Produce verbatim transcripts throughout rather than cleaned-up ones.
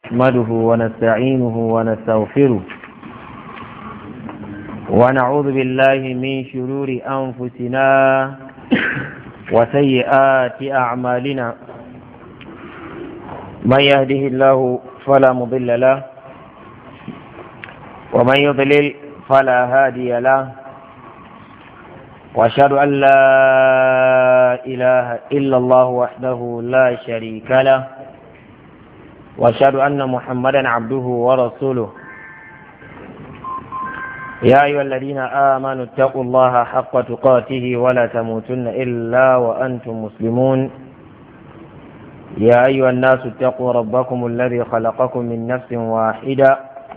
نحمده ونستعينه ونستغفره ونعوذ بالله من شرور أنفسنا وسيئات أعمالنا من يهده الله فلا مضل له ومن يضلل فلا هادي له وأشهد أن لا إله إلا الله وحده لا شريك له وأشهد أن محمدا عبده ورسوله يا أيها الذين آمنوا اتقوا الله حق تقاته ولا تموتن إلا وأنتم مسلمون يا أيها الناس اتقوا ربكم الذي خلقكم من نفس واحدة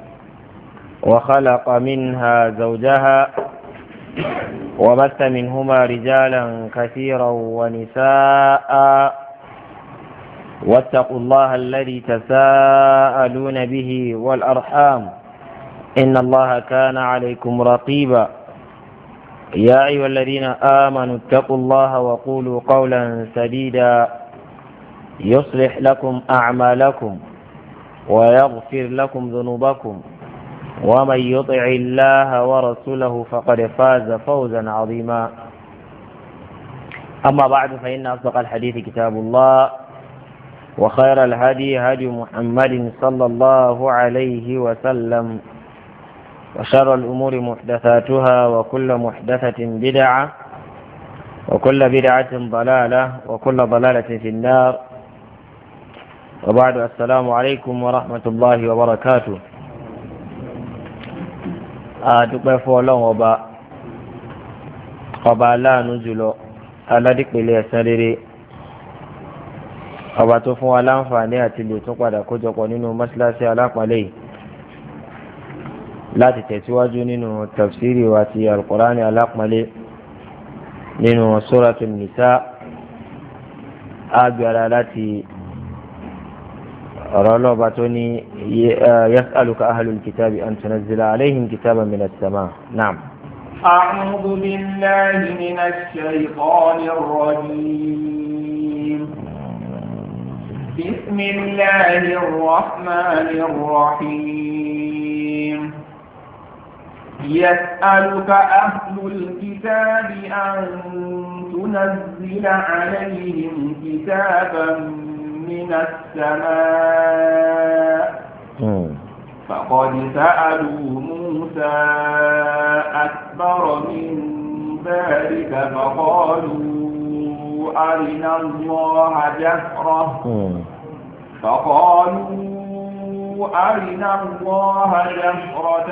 وخلق منها زوجها وبث منهما رجالا كثيرا ونساء واتقوا الله الذي تساءلون به والأرحام إن الله كان عليكم رقيبا يا أيها الذين آمنوا اتقوا الله وقولوا قولا سديدا يصلح لكم أعمالكم ويغفر لكم ذنوبكم ومن يطع الله ورسوله فقد فاز فوزا عظيما أما بعد فإن أصدق الحديث كتاب الله وخير الهدي هدي محمد صلى الله عليه وسلم وشر الأمور محدثاتها وكل محدثة بدعة وكل بدعة ضلالة وكل ضلالة في النار وبعد السلام عليكم ورحمة الله وبركاته adúpẹ́ fún ọlọ́run ọba ọba aláàánú jùlọ aládìpẹ̀lẹ̀ ẹ̀san rere ọba tó fún wa láǹfààní àti lè tún padà kójọpọ̀ nínú mọ́ṣáláṣí alápàlẹ́ yìí láti tẹ̀síwájú nínú tafsiri wa ti alukóránì alápàlẹ́ nínú sóràtún nìsá agbára láti ọ̀rọ̀ ọlọ́ba tó ní yas'aluka ahlul kitabi an tunazzila alayhim kitaban minas sama. Naam. أعوذ بالله من الشيطان الرجيم بسم الله الرحمن الرحيم يسألك أهل الكتاب أن تنزل عليهم كتابا من السماء فقد سألوا موسى أكبر من ذلك فقالوا أرنا الله جهرة فقالوا أرنا الله جهرة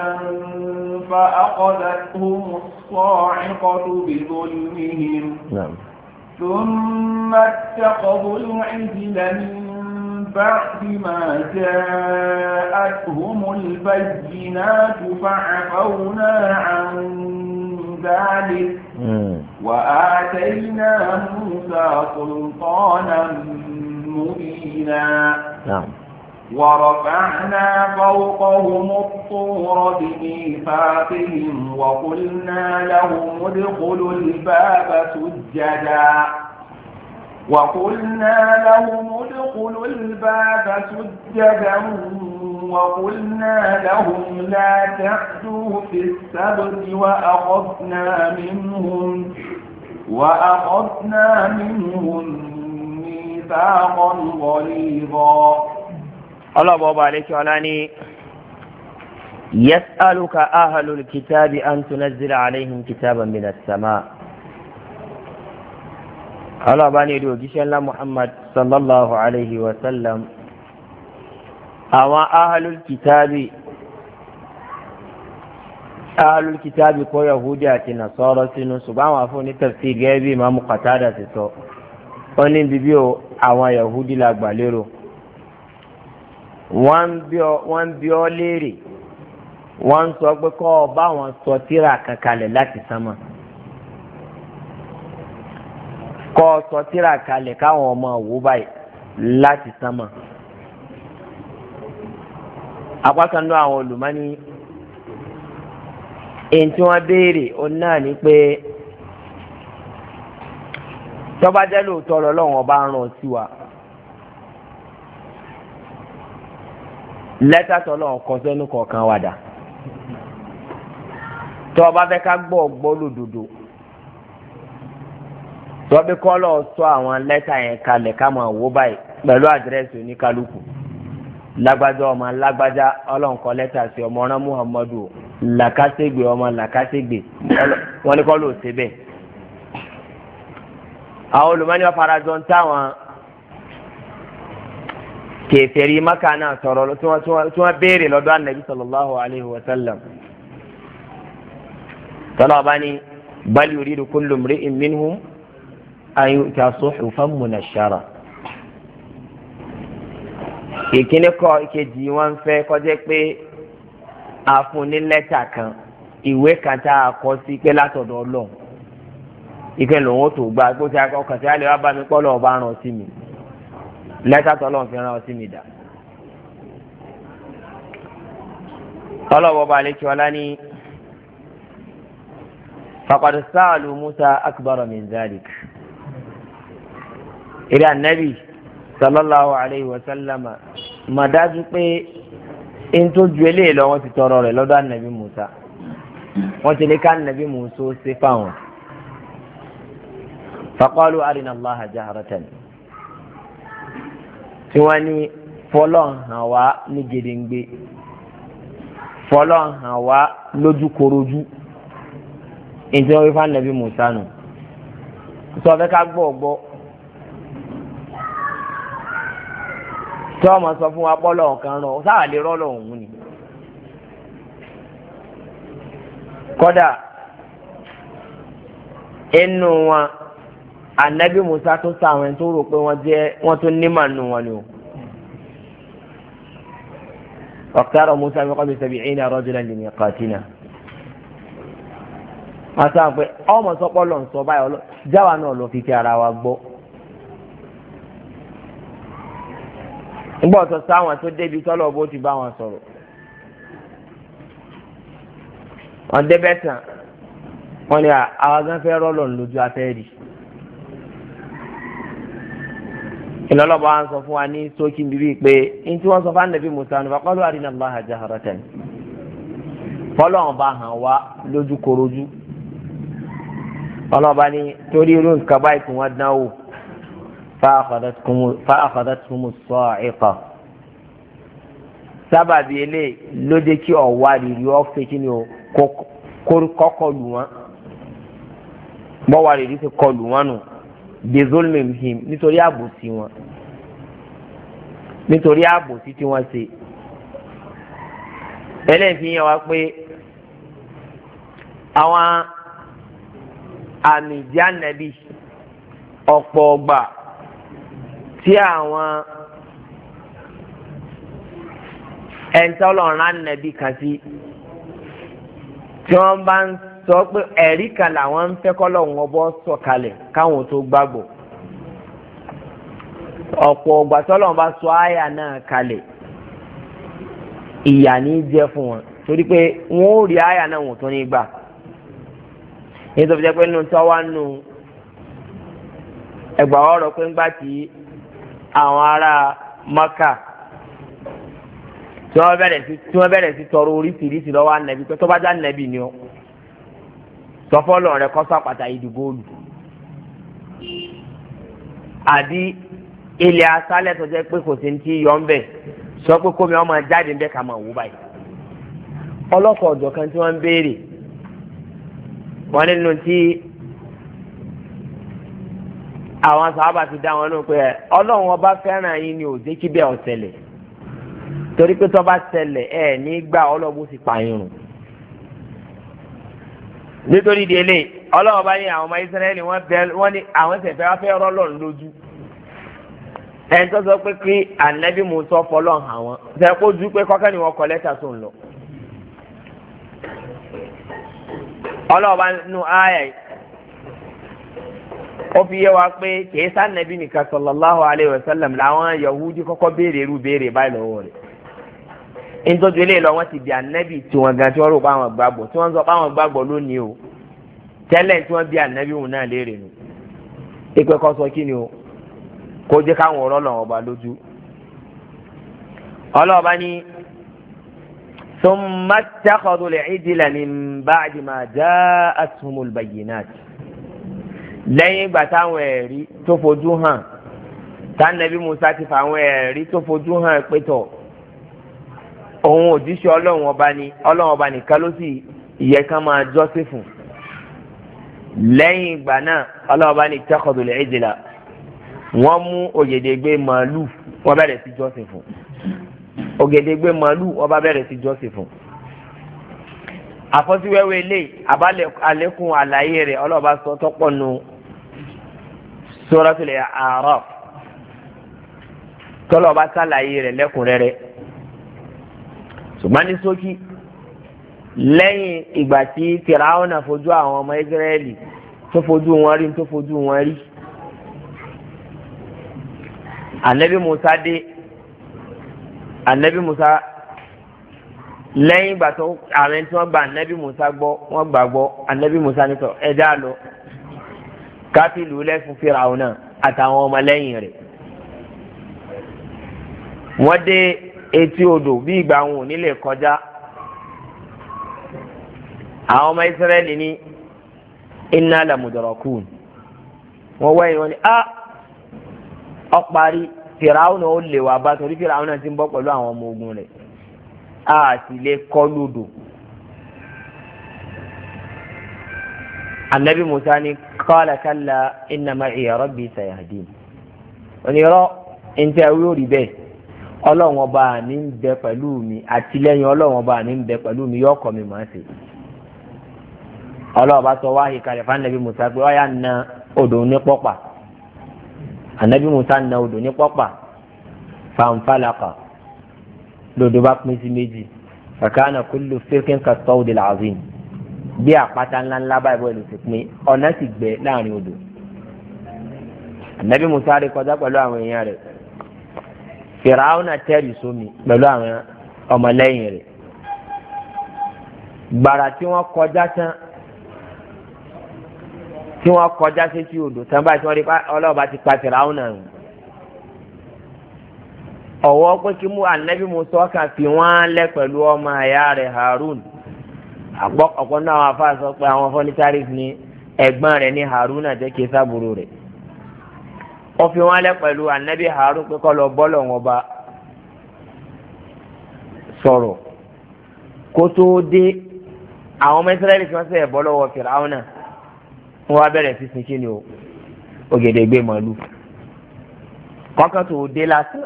فأخذتهم الصاعقة بظلمهم نعم. ثم اتخذوا العجل من بعد ما جاءتهم البينات فعفونا عن ذلك وآتينا موسى سلطانا مبينا نعم. ورفعنا فوقهم الطور بميثاقهم وقلنا لهم ادخلوا الباب سجدا وقلنا لهم ادخلوا الباب سجدا وقلنا لهم لا تعدوا في السبت وأخذنا منهم وأخذنا منهم ميثاقا غليظا الله بابا عليك وعلاني يسألك أهل الكتاب أن تنزل عليهم كتابا من السماء. الله باني دو جيشان محمد صلى الله عليه وسلم أما أهل الكتاب أهل الكتاب كو يهودية نصارى سنو سبحانه وفوني تفسير غيبي ما مقتادة سو ونين بيبيو أما يهودي لأقباليرو wọ́n bí ọ léèrè wọ́n sọ pé kọ́ ọ bá wọn sọ tírà kankalẹ̀ láti sánmà kọ́ ọ sọ tírà kalẹ̀ káwọn ọmọ wò báyìí láti sánmà. apákan náà àwọn olùmọ́ni èyí tí wọ́n béèrè òun náà ni pé tọ́ba jẹ́ lóòótọ́ lọ́wọ́ ọba ń rán sí wa lẹ́tà tọ́lọ́ kọ sẹ́nu kọ̀ọ̀kan wàdà tó o bá fẹ́ ká gbọ́ gbọ́ lódodo tó o bí kọ́ lọ́ọ́ sọ àwọn lẹ́tà yẹn kalẹ̀ ká máa wò báyìí pẹ̀lú àdírẹ́sì oníkálukú lágbájá ọmọ lágbájá ọlọ́nkọ lẹ́tà sí ọmọ ọ̀rán muhammadu làkàṣègbè ọmọ làkàṣègbè wọn ní kọ́ ló ṣe bẹ́ẹ̀. àwọn olùmọ́ni wọn farajọ ń táwọn kèfèrí maka náà sọ̀rọ̀ tí wọ́n béèrè lọ́dọ̀ ànàbí sallallahu alayhi wa sallam. tọ́lá ọba ní bal yuridu kullu imri'in minhum an yu'ta suhufan munashshara. ìkíní kọ ìkejì wọn fẹ́ kọjá pé a fún ní lẹ́tà kan ìwé kan tá a kọ sí pé látọ̀dọ̀ Ọlọ́run ìkẹ́ lòun ó tó gba gbó tí a kọ kàn sí àlè wá bá mi pọ́ lọ́wọ́ bá ràn sí mi lẹ́tà tó Ọlọ́run fi ràn sí mi dà. ọlọ́wọ́ bá lè kí ọlá ní faqad sa'alu Musa akbara min zalik. ìrẹ́ ànábì sallallahu alayhi wa sallama mà dájú pé n tó ju eléyìí lọ wọ́n ti tọrọ rẹ̀ lọ́dọ̀ ànábì Musa wọ́n ti lè ká ànábì Musa ó ṣe fáwọn. faqalu arina Allaha jahratan tí wọ́n ní fọlọ́ hàn wá ní gedengbe fọlọ́ hàn wá lójúkorojú ìjọ wí fún ànábì Musa nù sọ fẹ́ ká gbọ́ gbọ́. tí wọ́n máa sọ fún wa bọ́lọ̀ kan rán sáà lè rọ́lọ̀ òun ni. kódà inú wọn ànábì Musa tó sáwọn ẹni tó rò pé wọ́n jẹ́ wọ́n tó nímọ̀ nù wọn ni o. waqtara Musa min qabli sab'ina rajulan li miqatina. wọ́n sáà pé ọmọ sọpọ́lọ̀ ń sọ báyọ̀ jáwa náà lọ fi ti ara wa gbọ́. ngbọ́ sọ sáwọn tó débi tọ́lọ̀ bó ti bá wọn sọ̀rọ̀ wọn débẹ̀ tán wọn ni àwọn gan fẹ́ rọ́lọ̀ lójú afẹ́rì ìlọ́lọ́bọ̀ wọn sọ fún wa ní sókí bíbí pé ní tí wọ́n sọ fún ànábì Musa nípa qalu arina Allaha jahratan fọlọ́n bá hàn wá lójú korojú ọlọ́ba ní torí irú nǹkan báyìí tí wọ́n dánwò. فأخذتهم الصاعقة sábàbí eléyìí ló dé kí ọ̀wá rírì ọ̀fẹ́ kí ni o kọ́kọ́ lù wọ́n bọ́wá rírì ti kọ́ lù wọ́n nù bizulmihim nítorí àbòsí wọn nítorí àbòsí tí wọ́n ṣe eléyìí fi hàn wá pé àwọn àmì ìjà nàbí ọ̀pọ̀ ọgbà tí àwọn ẹ̀ńtọ́lọ́run ànàbí kan sí tí wọ́n bá ń sọ pé ẹ̀rí kan làwọn ń fẹ́ kọ́lọ́run ọbọ̀ sọ̀kalẹ̀ káwọn tó gbàgbọ́ ọ̀pọ̀ ọgbà tọ́lọ́run bá sọ àyà náà kalẹ̀ ìyà ní jẹ́ fún wọn torí pé wọ́n ó rí àyà náà wọ́n tó ní gbà nítorí jẹ́ pé nínú tọ́wá nù ẹgbàá ọ̀rọ̀ pé ńgbà tí àwọn ará Maka tí wọ́n bẹ̀rẹ̀ sí tí wọ́n bẹ̀rẹ̀ sí tọrọ oríṣiríṣi lọ́wọ́ ànàbí pé tó bá já ànàbí ni ó sọfọ́lọ́ rẹ kọ́ sàpàtà ìdìgóòlù àbí ilẹ̀ asálẹ̀ tó jẹ́ pé kò sí ní tí yọ ń bẹ̀ sọ pé kómi ọmọ jáde ń bẹ́ ká máa wò báyìí ọlọ́kọ̀ ọ̀jọ̀ kan tí wọ́n ń béèrè wọ́n nínú tí àwọn sábà ti dá wọn lóhùn pé ọlọ́run ọba fẹ́ràn yín ni ò jẹ́ kí bẹ́ẹ̀ ọ̀sẹ̀lẹ̀ torí pé tó bá ṣẹlẹ̀ ẹ̀ nígbà ọlọ́run sì pààyàn rùn nítorí délé ọlọ́run bá ní àwọn ọmọ Ísírẹ́lì wọ́n ní àwọn ìṣẹ̀fẹ́ wá fẹ́ rọ́lọ́run lójú ẹni tó sọ pé kí ànábì mú sọ fọlọ́run àwọn ṣe kó ju pé kọ́kẹ́ ni wọ́n kọ lẹ́tà tó ń lọ ọlọ́run bá nù áyà yìí ó fi yé wa pé kìí sá nàbí nìkan sallallahu alayhi wa sallam làwọn Yahudi kọ́kọ́ béèrè irú béèrè báyìí lọ́wọ́ rẹ̀ nítorí eléyìí lọ wọ́n ti di ànábì tí wọ́n gan tí wọ́n rò pé àwọn gbàgbọ́ tí wọ́n sọ pé àwọn gbàgbọ́ lónìí o tẹ́lẹ̀ tí wọ́n bí ànábì òun náà léèrè nù ìpè kọ́ sọ kí ni o kó jẹ́ káwọn ọ̀rọ̀ lọ́wọ́ ọba lójú ọlọ́ọ̀bá ní ثم اتخذوا العجل من بعد ما جاءتهم البينات lẹ́yìn ìgbà táwọn ẹ̀rí tó fojú hàn tánàbí Musa ti fa àwọn ẹ̀rí tó fojú hàn pétọ̀ òun òjíṣẹ́ ọlọ́run ọba ni ọlọ́run ọba nìkan ló sì yẹ ká máa jọ́sìn fún lẹ́yìn ìgbà náà ọlọ́run ọba ní ittakhadul ijla wọ́n mú ògèdègbè màálù wọ́n bẹ̀rẹ̀ sí jọ́sìn fún ògèdègbè màálù wọ́n bá bẹ̀rẹ̀ sí jọ́sìn fún àfọ́síwẹ́wẹ́ ilé àbálẹ̀ àlékún àlàyé rẹ̀ ọlọ́run ọba sọ tọ́pọ̀ nù Suratul A'raf tọ́lọ̀ ọba sàlàyé rẹ̀ lẹ́kùnrẹ́rẹ́ ṣùgbọ́n ní ṣókí lẹ́yìn ìgbà tí Fìráúnà fojú àwọn ọmọ Ísírẹ́lì tó fojú wọn rí tó fojú wọn rí Ànábì Mùsá dé Ànábì Mùsá lẹ́yìn ìgbà tó àwọn tí wọ́n gba Ànábì Mùsá gbọ́ wọ́n gbà gbọ́ Ànábì Mùsá ní sọ ẹ̀dá lọ káfíìlú lẹ́fún Fìráúnà àtàwọn ọmọ lẹ́yìn rẹ̀ wọ́n dé etí odò bí ìgbà wọn ò nílé kọjá àwọn ọmọ Ísírẹ́lì ní inna lamudrakun wọ́n wáyé wọn ni a ọparí Fìráúnà ó lè wà bá torí Fìráúnà ti ń bọ́ pẹ̀lú àwọn ọmọ ogun rẹ̀ a sì lè kọ́ lódò Ànábì Mùsá ní qala kalla inna ma'iya rabbi sayahdin onírọ́ ntẹ́ wíwò rí bẹ́ẹ̀ ọlọ́run ọba ní ń bẹ pẹ̀lú mi àtìlẹ́yìn ọlọ́run ọba ní ń bẹ pẹ̀lú mi yọ ọkọ mi máa ṣe ọlọ́run ọba sọ wáhì kalẹ̀ fún Ànábì Mùsá pé ọ̀yà na odò ní pọ́pà Ànábì Mùsá na odò ní pọ́pà fanfalaqa lodò bá pín sí méjì fakana kullu firqin kattawdil azim bí àpáta ńláńlá báyìí bọ́ọ̀lù ti pín ọ̀nà sì gbẹ láàrin odò Ànábì Mùsá rí kọjá pẹ̀lú àwọn èèyàn rẹ̀ Fìráúnà tẹ́rì sómi pẹ̀lú àwọn ọmọlẹ́yìn rẹ̀ gbàrà tí wọ́n kọjá tán tí wọ́n kọjá sétí odò tán báyìí tí wọ́n rí ọlọ́ọ̀bá ti pa Fìráúnà rùn ọ̀wọ́ pé kí mú Ànábì Mùsá kàn fi wọ́n lẹ̀ pẹ̀lú ọmọ ẹ̀yà rẹ̀ Harun ọ̀pọ̀ náà àwọn afá sọ pé àwọn fọ́nítárì ní ẹ̀gbọ́n rẹ̀ ní Harun àti kí sábúrò rẹ̀ ó fi wọ́n lẹ̀ pẹ̀lú Ànábì Harun pé kó lọ bọ́lọ̀ wọn bá sọ̀rọ̀ kó tó dé àwọn ọmọ Ísírẹ́lì tí wọ́n sẹ̀ bọ́ lọ́wọ́ Fìráúnà wọ́n wá bẹ̀rẹ̀ sí sin kíni o ògèdègbè màálù kọ́kọ́ tó dé lásán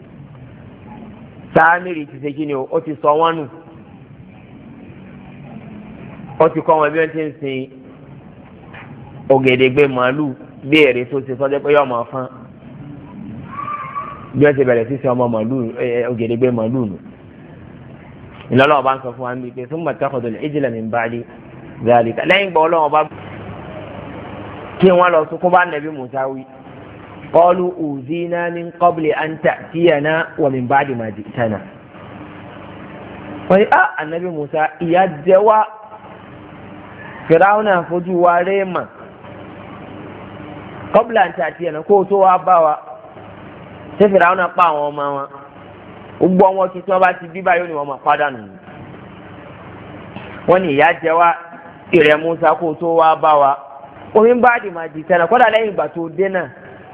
Sámírì ti ṣe kíni o ó ti sọ wọ́n nù ó ti kọ́ wọn bí wọ́n ti ń sin ògèdègbè màálù bí èrè tó ṣe sọ́jọ́ pé yọ ọmọ fún bí wọ́n ti bẹ̀rẹ̀ sí sin ọmọ màálù ògèdègbè màálù nù ìlọ́lọ́wọ́ bá ń sọ fún wa níbi pé fún mọ̀tàkọ̀dọ̀ ìjìnlẹ̀ mi bá rí zálìkà lẹ́yìn gbọ́ ọlọ́wọ́ bá kí wọ́n lọ sókún bá Ànábì Mùsá wí qalu uzina min qabli an ta'tiyana wa min ba'di ma ji'tana wọ́n yí á Ànábì Mùsá ìyà jẹ wá Fìráúnà fojú wa réèmà qabla an ta'tiyana kó tó wá bá wa ṣé Fìráúnà pa àwọn ọmọ wọn gbogbo wọn kí tí wọn bá ti bí báyìí ni wọn máa padà nù wọn ní ìyà jẹ wá ìrẹ Mùsá kó tó wá bá wa omi ń bá di máa di tẹ́lẹ̀ kọ́dà lẹ́yìn ìgbà tó dé náà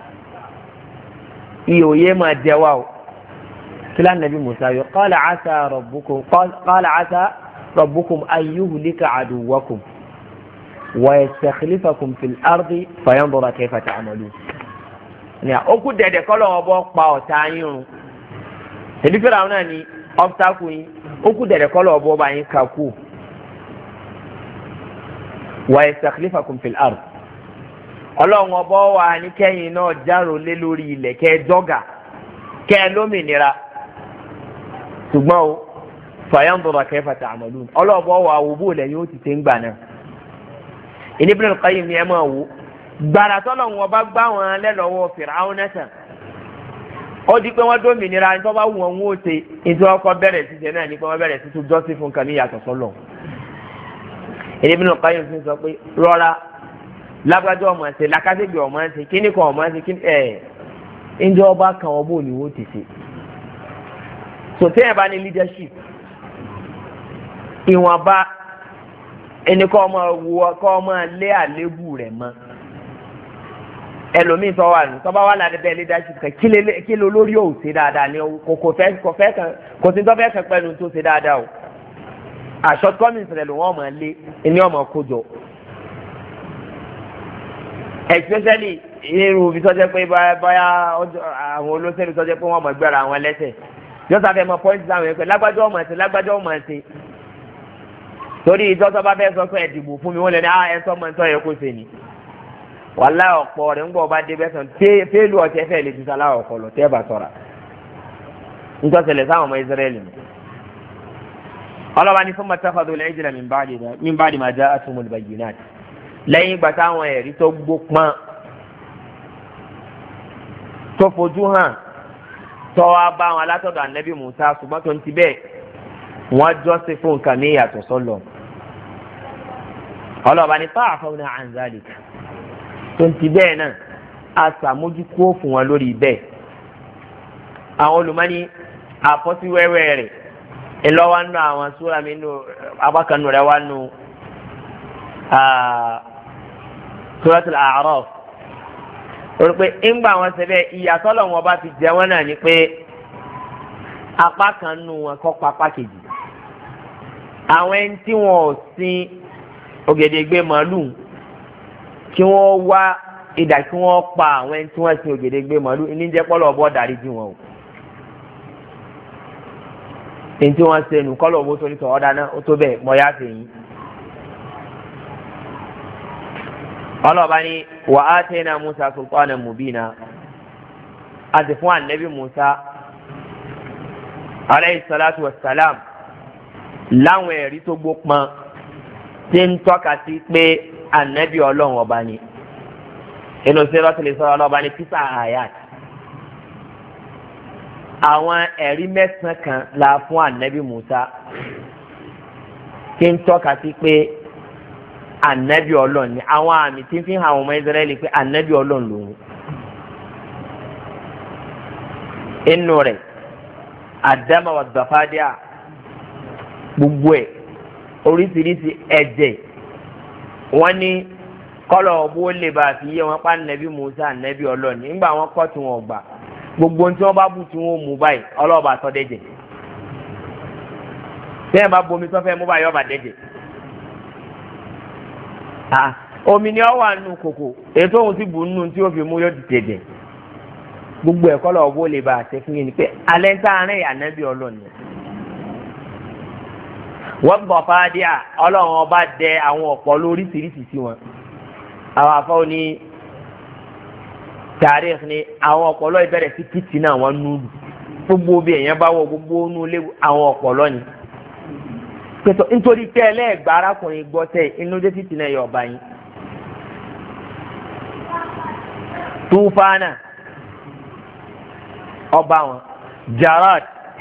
ìyòye máa jẹ wá o kí lóò Ànábì Mùsá yọ qala asa rabbukum qala asa rabbukum an yuhlika aduwwakum wa yastakhlifakum fil ardi fayanzura kayfa ta'malun ní àkókò dẹ̀dẹ̀ kọ́lọ̀ wọn bọ́ pa ọ̀tá yín run tẹ̀lé Fìráúnà ní ọ́bítákù yín ó kú dẹ̀dẹ̀ kọ́lọ̀ ọ̀bọ̀ bá yín kakú wa yastakhlifakum fil ard ọlọ́run ọbọ̀ wà ní kẹ́yìn náà járò lé lórí ilẹ̀ kẹ́ jọ́gà kẹ́ lómìnira ṣùgbọ́n o fayanzura kayfa ta'malun ọlọ́ọ̀bọ̀ wà wò bó lẹ́yìn ó ti tẹ́ ń gbà náà Ibn al-Qayyim ni ẹ máa wò gbàrà tọ́lọ́run ọba gbá wọn lẹ́lọ́wọ́ Fìráúnà tán ó di pé wọ́n dómìnira ní tó bá wù wọn wó ṣe nítorí ọkọ̀ bẹ̀rẹ̀ ṣiṣẹ́ náà ní pé wọ́n bẹ̀rẹ̀ ṣiṣẹ́ jọ́sìn fún kan ní ìyàtọ̀ sọ́lọ̀ Ibn al-Qayyim fi sọ pé rọra lágbájọ́ ọmọ ẹ̀sẹ̀ làkàṣègbè ọmọ ẹ̀sẹ̀ kíní kan ọmọ ẹ̀sẹ̀ kíní ẹ̀ ǹjẹ́ ọba kan ọbọ̀ ni wọ́n ti ṣe so téèyàn bá ní leadership ìwọ̀nba ẹni kọ́ ọmọ wo kọ́ ọmọ lé àlébù rẹ̀ mọ́ ẹlòmíì tó wà ní tọ́ba wà láti bẹ́ẹ̀ leadership kan kí ló lórí ò ṣe dáadáa ni kò fẹ́ kò fẹ́ kan kò sí tó fẹ́ kan pẹ́ẹ́nu tó ṣe dáadáa o shortcomings rẹ̀ ló wọ́n mọ̀ lé ẹni ọmọ kójọ especially irú bí sọ́jẹ́ pé báyà àwọn olóṣèlú sọ́jẹ́ pé wọ́n mọ̀ gbẹ́ra àwọn lẹ́sẹ̀ yóò sáfẹ́ mọ point láwọn ẹgbẹ́ lágbájọ́ ọmọ ẹ̀sìn lágbájọ́ ọmọ ẹ̀sìn torí ìjọsọ bá fẹ́ sọ pé ẹ̀dìbò fún mi wọ́n lè ní ah ẹ̀sọ́ ọmọ ẹ̀sọ́ yẹ kó ṣe ni wàhálà ọ̀pọ̀ rẹ̀ ń gbọ́ ọba dé bẹ́sàn fẹ́ẹ́lú ọ̀tẹ́ fẹ́ẹ́ lè ti sálá ọ̀pọ̀ lọ tẹ́ bá sọ̀ra ntọ́sẹ̀lẹ̀ sáwọn ọmọ Israẹli mi ọlọ́ba ní fún matafadu al-ijla min ba'di ma ja'atuhumul bayyinat lẹ́yìn ìgbà táwọn ẹ̀rí tó gbópọn tó fojú hàn tó wá bá wọn látọ̀dọ̀ ànábì Mùsá ṣùgbọ́n tó ń ti bẹ́ẹ̀ wọ́n jọ́sìn fún nǹkan ní ìyàtọ̀ sọ́lọ̀ ọlọ́ba ní fa'afawna an zalik tó ń ti bẹ́ẹ̀ náà a sàmójúkúrò fún wọn lórí bẹ́ẹ̀ àwọn olùmọ́ni àfọ́síwẹ́wẹ́ rẹ̀ ìlọ́wọ́ nù àwọn súra mi nù abákanù rẹ̀ wá nù Suratul A'raf ó rí pé ńgbà wọn ṣe bẹ́ẹ̀ ìyàtọ̀ lọ́wọ́ bá ti jẹ wọn náà ni pé apá kan nù wọn kọ́ pa apá kejì àwọn ẹni tí wọn ò sin ògèdègbè màálù kí wọ́n wá ìdá kí wọ́n pa àwọn ẹni tí wọ́n sin ògèdègbè màálù níjẹ́ pọ́lọ̀ ọbọ̀ darí jí wọn o èyí tí wọ́n ṣe nù kọ́lọ̀ owó tó ní tọ́ ọ́dá náà ó tó bẹ́ẹ̀ mọ́ yá sí yín. ọlọ́ọ̀bá ní wà á tẹ́nà Musa sultanan mubina a ti fún ànábì Musa alayhi salatu wa salam láwọn ẹ̀rí tó gbópọn tí ń tọ́ka sí pé ànábì ọlọ́run ọba ni inú suratul Isra ọlọ́ọ̀bá ní tisa ayat àwọn ẹ̀rí mẹ́sàn-án kan la fún ànábì Musa tí ń tọ́ka sí pé ànábì ọlọ́run ni àwọn àmì tí ń fi hàn àwọn ọmọ Israẹli pé ànábì ọlọ́run lòun inú rẹ̀ àdámà wà gbàfádìá gbogbo ẹ̀ oríṣiríṣi ẹ̀jẹ̀ wọ́n ní kọ́lọ̀ ọ̀bọ lè bá a fi yé wọn pa ànábì Musa ànábì ọlọ́run nígbà wọn kọ́ tí wọn gbà gbogbo tí wọn bá bù tí wọn mú báyìí ọlọ́ọ̀bà sọ dẹ́jẹ̀ tẹ́yìn bá bomi tó fẹ́ mú báyìí ọba dẹ́jẹ̀ omi ni ọ wà nù kòkò ètò òun sì bù nù tí ó fi mú yóò dìde jẹ gbogbo ẹ̀kọ́ lọ bó lè bá àṣẹ fún yín ni pé alẹ́ ń sáré ànábì ọlọ́run yẹn wọ́n bọ̀ fáadíà ọlọ́run ọba dẹ àwọn ọ̀pọ̀ lóríṣiríṣi sí wọn àwọn afọ́ ní tàríx ni àwọn ọ̀pọ̀lọ́ ìbẹ̀rẹ̀ sí kìtì náà wọ́n núlù gbogbo bí èèyàn bá wọ gbogbo núlé àwọn ọ̀pọ̀lọ́ ni pẹ̀tọ́ nítorí pé ẹlẹ́ẹ̀gbà arákùnrin gbọ́ tẹ̀ inú dé títì náà yọ ọba yín túfánà ọba wọn Jarad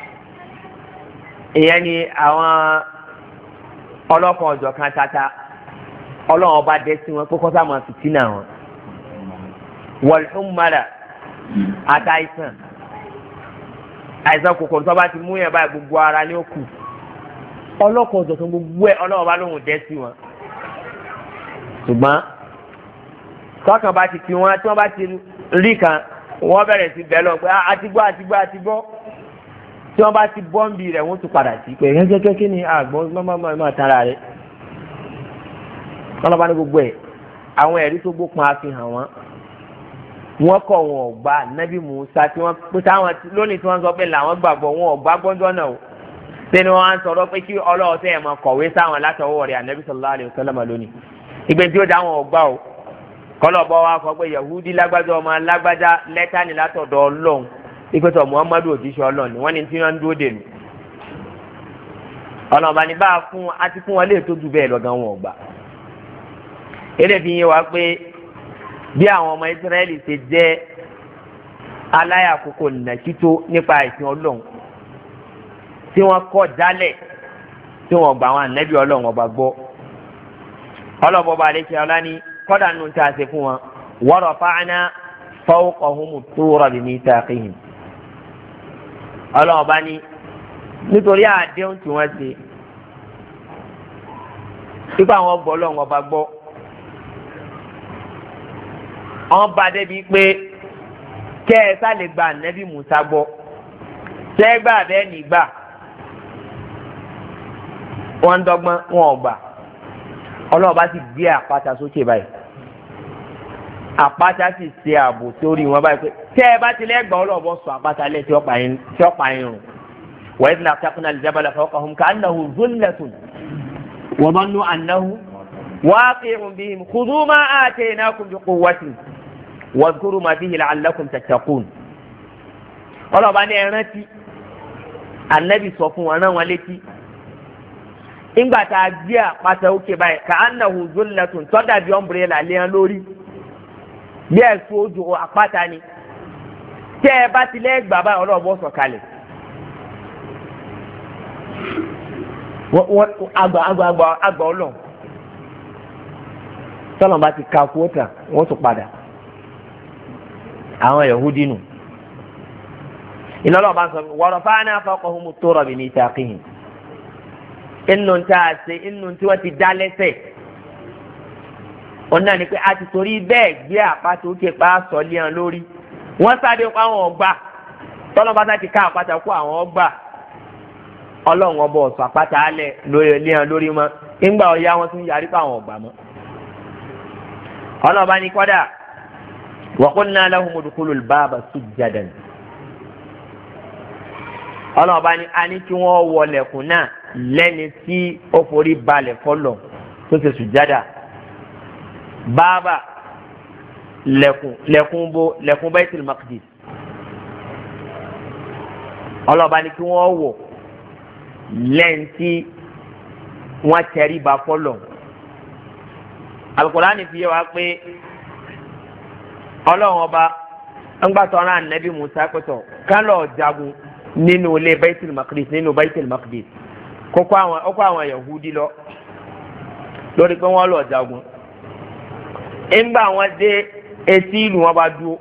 ìyẹn ni àwọn ọlọ́kan ọ̀jọ̀ kan tata ọlọ́run ọba dẹ́ sí wọn kókó sáà máa fìtínà wọn wọ̀lùmọ́lá àtàìsàn àìsàn kòkòrò tó bá ti mú yẹn báyìí gbogbo ara ní òkú ọlọ́kọ̀ ọ̀dọ̀ tó gbogbo ẹ̀ ọlọ́wọ́ bá lóhùn dẹ́ sí wọn ṣùgbọ́n tọ́kàn bá ti fi wọn tí wọ́n bá ti rí kan wọ́n bẹ̀rẹ̀ sí bẹ́ẹ̀ lọ pé àtìgbọ́ àtìgbọ́ àtìgbọ́ tí wọ́n bá ti bọ́ǹbì rẹ̀ wọ́n tún padà sí pé ẹ̀yẹ́ kẹ́kẹ́ kí ni àgbọ̀n mọ́mọ́ tara rẹ̀ ọlọ́ba ní gbogbo ẹ̀ àwọn ẹ̀rí tó gbópọn àfihàn wọn wọ́n kọ̀ wọn ọ̀gbà nábì Musa tí wọ́n pé táwọn lónìí tí wọ́n sọ pé làwọn gbàgbọ́ wọn ọ̀gbà gbọ́njọ́ náà o sẹ́ni wọ́n á sọ̀rọ̀ pé kí ọlọ́wọ́ tẹ́ ẹ̀ máa kọ̀wé sáwọn látọwọ́ rẹ̀ ànábì sallallahu alaihi wasallam lónìí ìgbẹ́ tí ó dá wọn ọ̀gbà o kọ́lọ́bọ̀ wa kọ pé Yahudi lágbájá ọmọ lágbájá lẹ́tà ní látọ̀dọ̀ Ọlọ́run ìpẹ́tọ̀ Muhammadu òjíṣẹ́ Ọlọ́run wọ́n ní tí wọ́n ń dúró dè nù ọlọ́ọ̀bá ní bá a fún àti fún wọn lè tó ju bẹ́ẹ̀ lọ́gán wọn ọ̀gbà eré fi yé wa pé bí àwọn ọmọ Israẹli ṣe jẹ́ aláyàkókò nàkító nípa ìsìn Ọlọ́run tí wọ́n kọ̀ jálẹ̀ tí wọ́n gbà wọn ànábì Ọlọ́run ọba gbọ́ ọlọ́bọ̀ bá lè ṣe ọlá ní kọ́dà nù tí a ṣe fún wọn wa rafa'na fawqahumu t-tura bimithaqihim ọlọ́ọ̀bá ní nítorí àdéhùn tí wọ́n ṣe ipa àwọn gbọ́ lọ́wọ́ ọba gbọ́ wọ́n bá débi pé kẹ́ ẹ sá lè gba ànábì Mùsá gbọ́ tẹ́gbà bẹ́ẹ̀ nígbà wọ́n ń dọ́gbọ́n wọn ò gbà ọlọ́ọ̀bá sì gbé àpáta sókè báyìí àpáta sì ṣe ààbò sórí wọn báyìí pé tẹ́ ẹ bá ti lẹ́gbàá ọlọ́ọ̀bọ sọ àpáta lẹ́ tí ó pa yín rùn wa idh naqaqna al-jabala fawqahum ka'annahu dhullatun wa dhannu annahu waqi'un bihim khudhu ma ataynakum biquwwatin wadhkuru ma fihi la'allakum tattaqun ọlọ́ọ̀bá ní ẹ rántí ànábì sọ fún wọn rán wọn létí ìgbà tá a gbé àpáta òkè báyìí ka'annahu dhullatun tó dàbí ọ̀mbrẹ́là léyàn lórí bí ẹ̀sùn ojú àpáta ni tẹ́ ẹ bá ti lẹ́gbàá báyìí ọlọ́ọ̀bọ sọ̀kalẹ̀ àgbà àgbà àgbà àgbà ọlọ́ tọ́lọ̀ bá ti ka kóòtà wọ́n tún padà àwọn Yahudi nù iná lọ́wọ́ bá ń sọ wa rafa'na fawqahum at-tura bi mithaqihim inú tá a ṣe inú tí wọ́n ti dá lẹ́sẹ̀ ọ̀nà ni pé a ti torí bẹ́ẹ̀ gbé àpáta òkè pa sọ lé hàn lórí wọ́n sáré kó àwọn ọgbà tọ́lọ́ bá sá ti ká àpáta kó àwọn ọgbà ọlọ́run ọba ọ̀sọ̀ àpáta alẹ̀ lórí lé hàn lórí mọ́ nígbà ọ̀ya wọn tún yarí pa àwọn ọgbà mọ́ ọlọ́ba ní kọ́dà wa qulna lahum udkhulul baba sujjadan ọlọ́ba ní a ní kí wọ́n wọlẹ̀kùn náà lẹ́ni tí ó forí balẹ̀ fọlọ̀ tó ṣe sùjádà bàbá lẹ́kùn lẹ́kùn bó lẹ́kùn Baitul Maqdis ọlọ́ba ní kí wọ́n wọ̀ lẹ́ni tí wọ́n tẹrí ba fọlọ̀ Al-Qur'ani fi yé wa pé ọlọ́run ọba ńgbàtọ́ náà Ànábì Mùsá pẹ̀tọ̀ kálọ̀ jagun nínú ilé Baitul Maqdis nínú Baitul Maqdis kókó àwọn ọkọ àwọn Yahudi lọ lórí pé wọ́n lọ jagun ńgbà wọn dé etí ìlú wọn bá dúró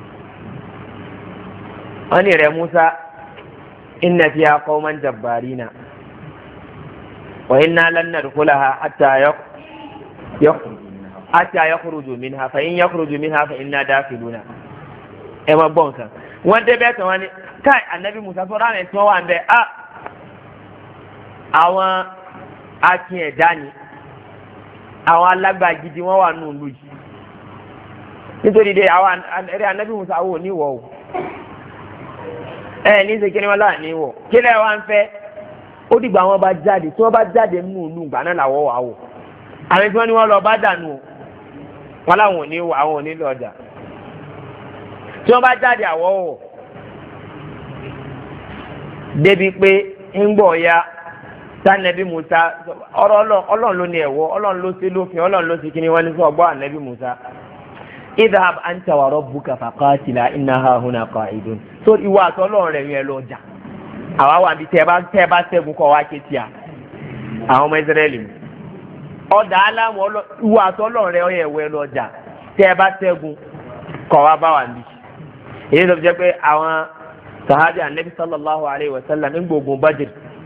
wọn ní rẹ Musa inna fiha qauman jabbarina wa inna lan nadkhulaha hatta yaq hatta yakhruju minha fa in yakhruju minha fa inna dakhiluna ẹ má gbọ́ nǹkan wọ́n dé bẹ́ẹ̀ tán wọ́n ní káì Ànábì Musa sọ́dọ̀ àwọn ẹ̀sìn wọn wà ń bẹ́ẹ̀ ah àwọn akin ẹ̀dá ni àwọn alágbàgidi wọn wà nù lù yìí nítorí dé àwọn ẹ̀rẹ́ Ànábì Musa àwọn oníwọ̀ o ẹ̀ ní sèkéni wọn láà níwọ̀ kí lẹ́ wá ń fẹ́ ó dìgbà wọn bá jáde tí wọ́n bá jáde nù lù gbà náà làwọ̀ wà o àwọn tí wọ́n ní wọ́n lọ bá dànù o wọn láwọn oníwọ̀ àwọn onílọ̀ ọjà tí wọ́n bá jáde àwọ̀ wọ̀ débi pé ń gbọ̀ ya sanabi Musa ọ̀rọ̀ Ọlọ́run ló ní ẹ̀wọ̀ Ọlọ́run ló ṣe lófin Ọlọ́run ló ṣe kí ni wọ́n ní sọ gbọ́ Ànábì Musa idhab anta wa rabbuka faqatila inna hahuna qa'idun so ìwà àti Ọlọ́run rẹ̀ yẹn lọ jà àwa wà bí tẹ́ bá tẹ́ bá ṣẹ́gun kọ́ wá ké tí a àwọn ọmọ Ísírẹ́lì ọ̀dà aláwọ̀ ìwà àti Ọlọ́run rẹ̀ yẹn wẹ̀ lọ jà tẹ́ bá ṣẹ́gun kọ́ wá bá wà níbi èyí ló fi jẹ́ pé àwọn sahabi Ànábì sallallahu alayhi wa sallam ń gbógun Badr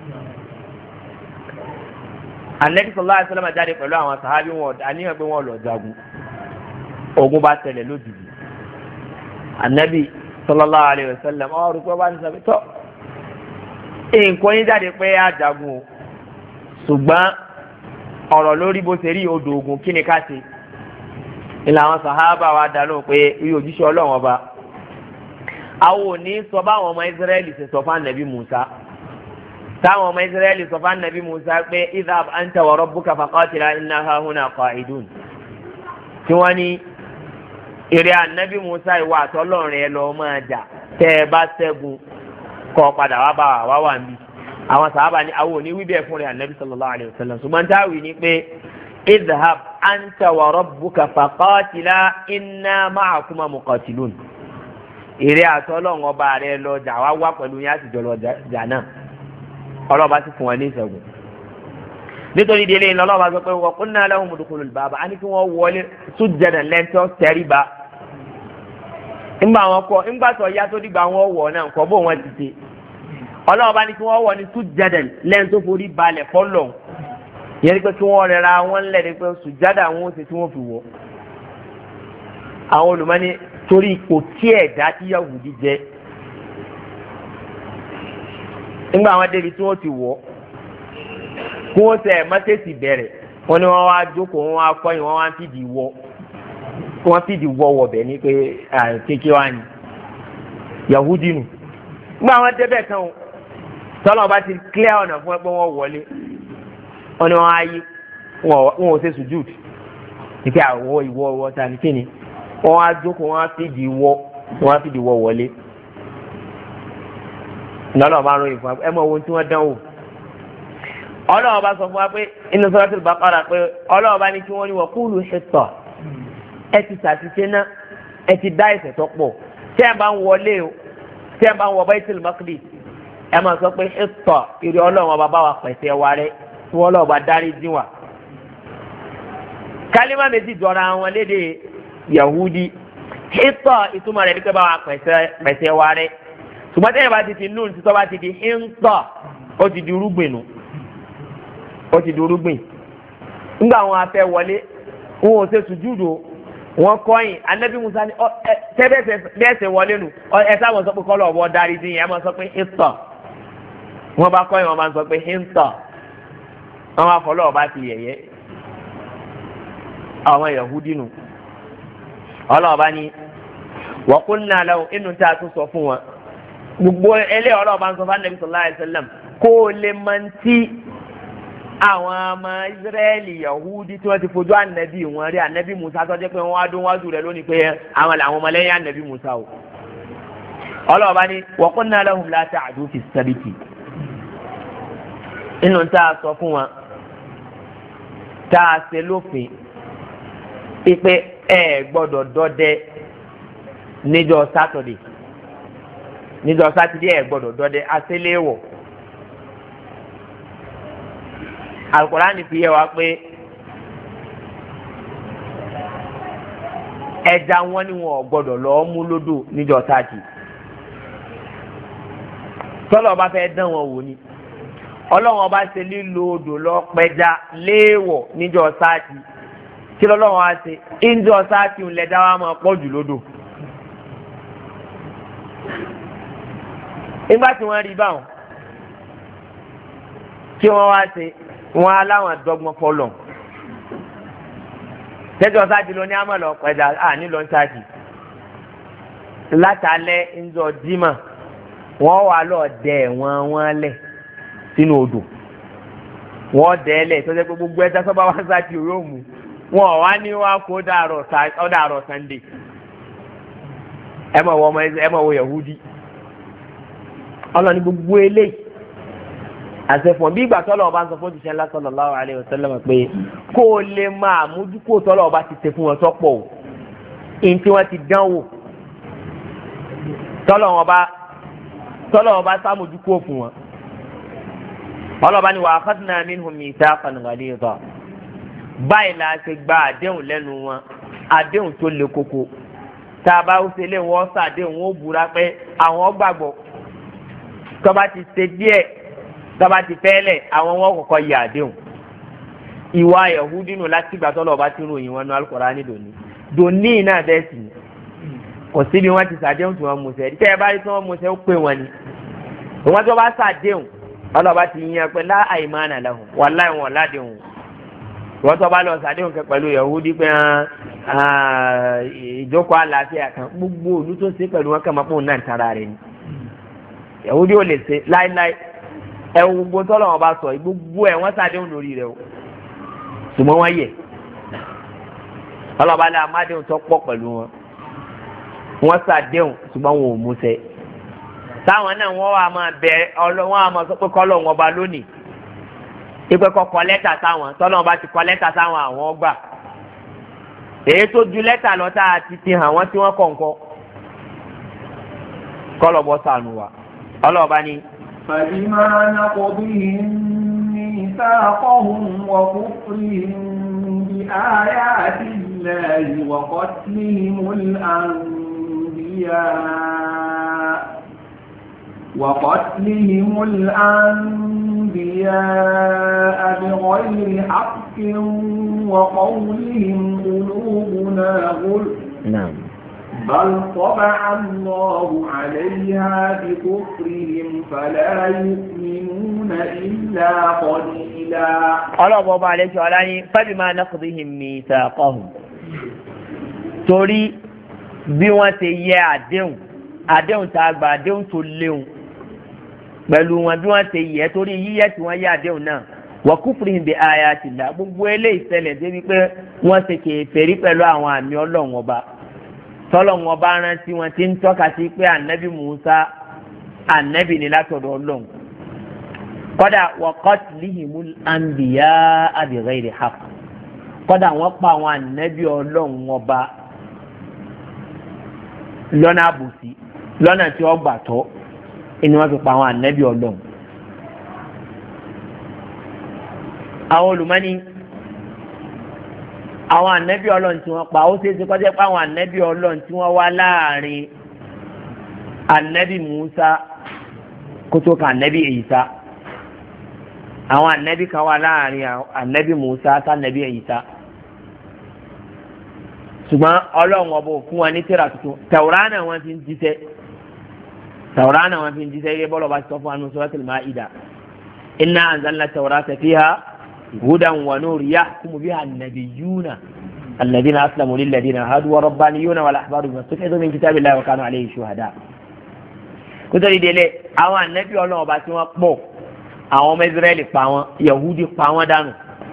Ànábì sallallahu alayhi wa sallam jáde pẹ̀lú àwọn sahabi wọn àníyàn pé wọ́n lọ jagun ogun bá tẹ̀lé lójijì Ànábì sallallahu alayhi wa sallam ọ̀ rúkọ bá ní sàbẹ̀ tọ́ nǹkan yín jáde pé á jagun o ṣùgbọ́n ọ̀rọ̀ lórí bó ṣe rí odò ogun kí ni ká ṣe ìlà àwọn sahaba wa dá lóhùn pé iye òjíṣẹ́ Ọlọ́run ọba àwọn ò ní sọ báwọn ọmọ Ísírẹ́lì ṣe sọ fún Ànábì Musa táwọn ọmọ Ísírẹ́lì sọ fún Ànábì Musa pé idhab anta wa rabbuka faqatila inna hahuna qa'idun tí wọ́n ní èrè Ànábì Musa ìwà àtọ́lọ́run ẹ lọ́ọ́ máa jà tẹ́ ẹ bá ṣẹ́gun kọ́ padà wá bá wà wà mí àwọn sàhábà ní àwọn òní wíbẹ̀ fún rẹ̀ Ànábì sallallahu alayhi wa sallam ṣùgbọ́n táwì ní pé idhab anta wa rabbuka faqatila inna ma'akuma muqatilun èrè àtọ́lọ́run ọba rẹ lọ jà wá wá pẹ̀lú yín àtijọ́ lọ jà náà ọlọ́ba ti fún wọn ní ìṣẹ́gun nítorí délé iná ọlọ́ba sọ pé wa qulna lahum udkhulul baba á ní kí wọ́n wọlé sujjadan lẹ́ńtọ́ tẹ́ríba ńgbà wọn kọ ńgbà tó ya tó dìgbà wọn wọ̀ náà nǹkan bó wọn ti ṣe ọlọ́ba ní kí wọ́n wọ̀ ní sujjadan lẹ́ńtọ́ forí balẹ̀ fọ́lọ̀ yẹn pé kí wọ́n rẹra wọn lẹ̀ ní pé sùjádà wọn ó ṣe tí wọ́n fi wọ̀ àwọn olùmọ́ni torí ipò tí ẹ̀dá tí Yahudi jẹ́ nígbà àwọn débi tí wọ́n ti wọ̀ kí wọ́n tẹ̀ mọ́tẹ́sì bẹ̀rẹ̀ wọ́n ní wọ́n wá jókòó wọ́n wá kọ́yìn wọ́n wá fìdí wọ́ wọ́n fìdí wọ́ wọ̀ bẹ̀ ní pé kékeré wá ní Yahudi nù nígbà àwọn débẹ̀ kan o tọ́lọ̀ bá ti clear ọ̀nà fún ẹ pé wọ́n wọlé wọ́n ní wọ́n á yí wọ́n ò ṣe sùjúd nípa àwọ̀ ìwọ ọwọ́ ta ní kíni wọ́n á jókòó wọ́n á fìdí wọ́ wọ́n á fìdí wọ́ wọlé lọ́lọ́ bá ń ròyìn fún wa ẹ mọ ohun tí wọ́n dán wò ọlọ́wọ́ bá sọ fún wa pé inú Suratul Baqara pé ọlọ́wọ́ bá ní kí wọ́n ní wọ́n kúlù hitta ẹ ti ṣàṣìṣe náà ẹ ti dá ẹ̀ṣẹ̀ tó pọ̀ tẹ́ ẹ bá ń wọlé o tẹ́ ẹ bá ń wọ Baitul Maqdis ẹ máa sọ pé hitta ìrì ọlọ́wọ́ bá bá wa pẹ̀sẹ̀ wa rẹ tí wọ́n lọ́wọ́ bá dárí dín wa. kálímà méjì jọra wọn lédè Yahudi hitta ìtumọ̀ rẹ̀ ní pé bá wa pẹ̀sẹ̀ wa rẹ ṣùgbọ́n tẹ́yìn bá ti ti nù títọ́ bá ti di hitta ó ti di irúgbìn nù ó ti di irúgbìn nígbà wọn afẹ́ wọlé wọn ò ṣe sùjúdù wọn kọ́yìn Ànábì Musa ní tẹ́bẹ̀ẹ́sẹ̀ wọlé nù ẹ sáwọn sọ pé kọ́lọ̀ ọ̀bọ darí sí yẹn ẹ máa sọ pé hitta wọn bá kọ́yìn wọn máa sọ pé hitta wọn bá fọlọ́ ọba ti yẹ̀yẹ́ àwọn Yahudi nù ọlọ́ọ̀bá ní wa qulna lahu inú tá a tún sọ fún wọn gbogbo ẹlẹ́ ọlọ́ọ̀bá ń sọ fún Ànábì sallallahu alaihi wasallam kó o lè máa ń tí àwọn ọmọ Israẹli Yahudi tí wọ́n ti fojú Ànábì wọn rí Ànábì Musa tó jẹ́ pé wọ́n á dún wájú rẹ̀ lónìí pé àwọn làwọn ọmọlẹ́yìn Ànábì Musa o ọlọ́ọ̀bá ní wa qulna lahum la ta'du fi sabiti inú tá a sọ fún wọn tá a ṣe lófin ipe ẹ gbọ́dọ̀ dọdẹ níjọ́ sátọdẹ níjọ́ sátidé ẹ gbọ́dọ̀ dọdẹ àṣẹléwọ Al-Qur'ani fi yé wa pé ẹja wọn ni wọn ò gbọ́dọ̀ lọ mú lódò níjọ́ sátì tọlọ ọba fẹẹ dán wọn wò ni Ọlọ́run ọba ṣe lílo odò lọ pẹja léèwọ̀ níjọ́ sátì kí lọ́lọ́run á ṣe níjọ́ sátì ń lẹ́dá wa máa pọ̀ jù lódò. nígbà tí wọ́n rí báwọn kí wọ́n wá ṣe wọ́n aláwọn dọ́gbọ́n fọlọ́ tẹ́jọ́ sátì ló ní àmọ́ lọ pẹja à nílò ń sátì látàlẹ́ níjọ́ dímà wọ́n wà lọ́ọ́ dẹ̀ wọ́n wọ́n lẹ̀ sínú odò wọ́n dẹ́lẹ̀ tó jẹ́ pé gbogbo ẹja sọ́ba wá sáàtì yóò mú wọn wá ní wá kó dàrọ̀ Sunday ẹ mọ̀ wọ ọmọ ẹ mọ̀ wọ Yahudi ọlọ́ni gbogbo eléyìí àṣẹfọ̀n bí ìgbà tọ́lọ̀ ọba ń sọ fún òṣìṣẹ́ ńlá sallallahu alaihi wasallam pé kó o lè máa mójú kó tọ́lọ̀ ọba ti tẹ fún wọn sọ́pọ̀ o ìyìn tí wọ́n ti dánwò tọ́lọ̀ ọba tọ́lọ̀ ọba sámójú kó fún wọn ọlọ́ba ni wa akhadna minhum mithaqan ghalidha báyìí la ṣe gba àdéhùn lẹ́nu wọn àdéhùn tó le koko tá a bá ṣẹlẹ̀ wọ́n ṣàdéhùn wọn ó búra pé àwọn gbàgbọ́ tọ́ba ti ṣe díẹ̀ tọ́ba ti fẹ́lẹ̀ àwọn wọn kọ́kọ́ yẹ àdéhùn ìwà Yahudi nù láti gbà tọ́lọ̀ ọba tí ń ròyìn wọn ní Al-Qur'ani dòní dòní náà bẹ́ẹ̀ sì ni kò síbi wọn ti ṣàdéhùn tí wọ́n mú sẹ́ tẹ́ ẹ bá rí tí wọ́n mú sẹ́ ó pè wọ́n ni wọ́n tó bá ṣàdéhùn ọlọ́ba ti yan pé lá àìmánà lahum wàláì wọn ládéhùn wọ́n tó bá lọ sàdéhùn kẹ pẹ̀lú Yahudi pé ìjókòó àlàáfíà kan gbogbo olú tó ṣe pẹ̀lú wọn kàn máa pọ̀ náà tara rẹ̀ ni Yahudi ò lè ṣe láíláí ẹ wo gbogbo tọ́lọ̀ wọn bá sọ gbogbo ẹ̀ wọ́n sàdéhùn lórí rẹ̀ o ṣùgbọ́n wọ́n yẹ ọlọ́ba ní amádéhùn tó pọ̀ pẹ̀lú wọn wọ́n sàdéhùn ṣùgbọ́n wọn ò mú ṣẹ táwọn náà wọ́n wà máa bẹ wọ́n á máa sọ pé kọ́lọ̀ wọn ba lónìí ìpè kọ́ kọ́ lẹ́tà sáwọn tọ́lọ́ wọn bá ti kọ́ lẹ́tà sáwọn àwọn gbà èyí tó ju lẹ́tà lọ tá a ti ti hàn wọ́n tí wọ́n kọ̀ ńkọ́ kọ́lọ̀ bọ́ sànù wa ọlọ́ọ̀bá ni. فبما نقضهم ميثاقهم وكفرهم بآيات الله وقتلهم الأنبياء وقتلهم الأنبياء بغير حق وقولهم قلوبنا غلف نعم بل طبع الله عليها بكفرهم فلا يؤمنون إلا قليلا قال أبو عليه وعلاني فبما نقضهم ميثاقهم torí bí wọ́n ti yẹ àdéhùn àdéhùn tá a gba àdéhùn tó léwu pẹ̀lú wọn bí wọ́n ti yẹ torí yíyẹ tí wọ́n yẹ àdéhùn náà wa kufrihim bi ayatillah gbogbo eléyìí ṣẹlẹ̀ débi pé wọ́n ti kèfèrí pẹ̀lú àwọn àmì ọlọ́run ọba tọ́lọ́run ọba rántí wọn ti ń tọ́ka sí pé ànábì Musa ànábì ní látọ̀dọ̀ ọlọ́run kọ́dà wa qatlihimul anbiya'a bi ghairi haqq kọ́dà wọ́n pa àwọn ànábì ọlọ́run ọba lọ́nà àbòsí lọ́nà tí wọ́n gbà tọ́ ẹni wọ́n fi pa àwọn ànábì ọlọ́run. àwọn olùmọ́ni àwọn ànábì ọlọ́run tí wọ́n pa ó ṣeé ṣe kọjá pé àwọn ànábì ọlọ́run tí wọ́n wá láàrin ànábì Musa kó tó kan ànábì Ìsá àwọn ànábì kan wá láàrin ànábì Musa sànábì Ìsá ṣùgbọ́n ọlọ́run ọba fún wa ní tírà tuntun Tàwránà wọn fi ń jíṣẹ́ Tàwránà wọn fi ń jíṣẹ́ ilé bọ́lọ̀ bá ti sọ fún wa ní Suratul Ma'idah inna anzalna Tawrata fiha hudan wa nur yahkumu biha an-nabiyyuna alladhina aslamu lilladhina hadu wa rabbaniyuna wal ahbaru bima stuhfizu min kitabillahi wa kanu alayhi shuhada. kótóri délé àwọn ànábì ọlọ́run ọba tí wọ́n pọ̀ àwọn ọmọ Israẹli pa wọn Yahudi pa wọn dànù.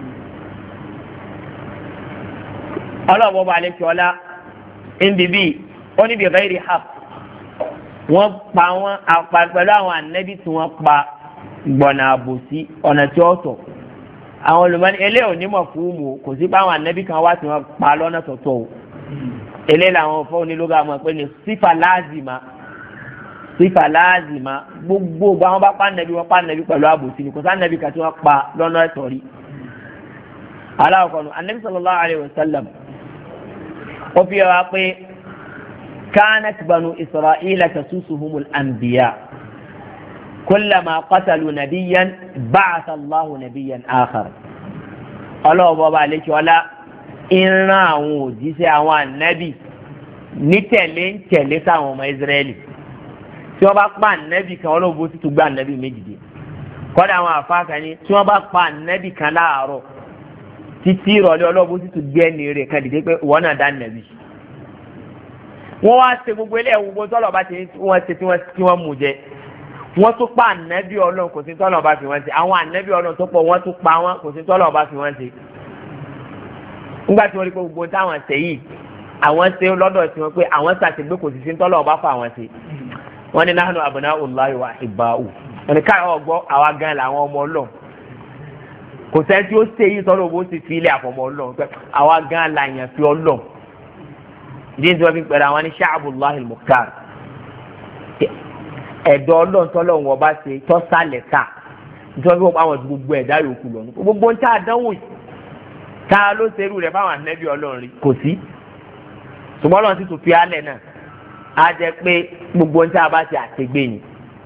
ọlọ́wọ́ bá lè fi ọlá ndb ó níbi ghairi haqq wọ́n pa wọ́n pẹ̀lú àwọn ànábì tí wọ́n pa gbọ̀nà àbòsí ọ̀nà tí ó tọ́ àwọn olùmọ́ni eléyìí ò ní mọ̀ fún mu kò sí pé àwọn ànábì kan wá tí wọ́n pa lọ́nà tọ̀tọ̀ o eléyìí làwọn fọ́ onílógún àmọ́ pé ní sífà láàzìmá sífà láàzìmá gbogbo àwọn bá pa ànábì wọ́n pa ànábì pẹ̀lú àbòsí ni kò sí ànábì kan tí wọ́n pa lọ́nà ẹ̀tọ́ rí aláwọ̀kọ́nu ànábì sallallahu alaihi wasallam ó fi wá pé كانت بنو إسرائيل تسوسهم الأنبياء كلما قتلوا نبيا بعث الله نبيا آخر الله بابا عليك ولا إنا وجيس أوان نبي نتلين تلتا وما إسرائيلي tí wọ́n bá pa nẹ́bì kan ọlọ́wọ́ tí tó gbá nẹ́bì méjìdé kọ́dà àwọn àfáàkà ní tí wọ́n bá pa nẹ́bì kan láàárọ̀ títí ìrọ̀lẹ́ ọlọ́wọ́ tí tó gbé ní rẹ̀ kan dìde pé wọ́n náà dá nẹ́bì wọ́n wá ṣe gbogbo ilé ẹ̀wù gbogbo tọ́lọ̀ bá ti wọ́n ṣe tí wọ́n mú jẹ wọ́n tún pa ànẹ́bí ọlọ́run kò sí tọ́lọ̀ bá fi wọ́n ṣe àwọn ànẹ́bí ọlọ́run tó pọ̀ wọ́n tún pa wọ́n kò sí tọ́lọ̀ bá fi wọ́n ṣe. nígbà tí wọ́n rí pé gbogbo táwọn ṣe yìí àwọn ṣe lọ́dọ̀ tí wọ́n pé àwọn ṣàṣegbé kò sí sí tọ́lọ̀ bá fà wọ́n ṣe. wọ́n ní nahnu abna'ullahi wa ahibba'uhu wọ́n ní káyọ̀ ọgbọ́ àwa gan làwọn ọmọ ọlọ́run kò sẹ́ tí ó ṣe yìí tọ́lọ̀ bó ti fi ilé àfọmọ́ ọlọ́run pé àwa gan làyàn fi ọlọ́run díẹ̀ tí wọ́n fi ń pẹ̀lú àwọn ní sha'abullahi al-mukhtar ẹ̀dọ́ ọlọ́run tọ́lọ́run ọba ṣe tọ́sálẹ̀ ká tí wọ́n fi wọ́n pa àwọn gbogbo ẹ̀dá yòókù lọ gbogbo ń tá a dánwò ká ló ṣerú rẹ̀ fáwọn ànẹ́bí ọlọ́run rí kò sí ṣùgbọ́n ọlọ́run ti tún fi álẹ̀ náà á jẹ́ pé gbogbo ń tá a bá ṣe àtẹ̀gbé ni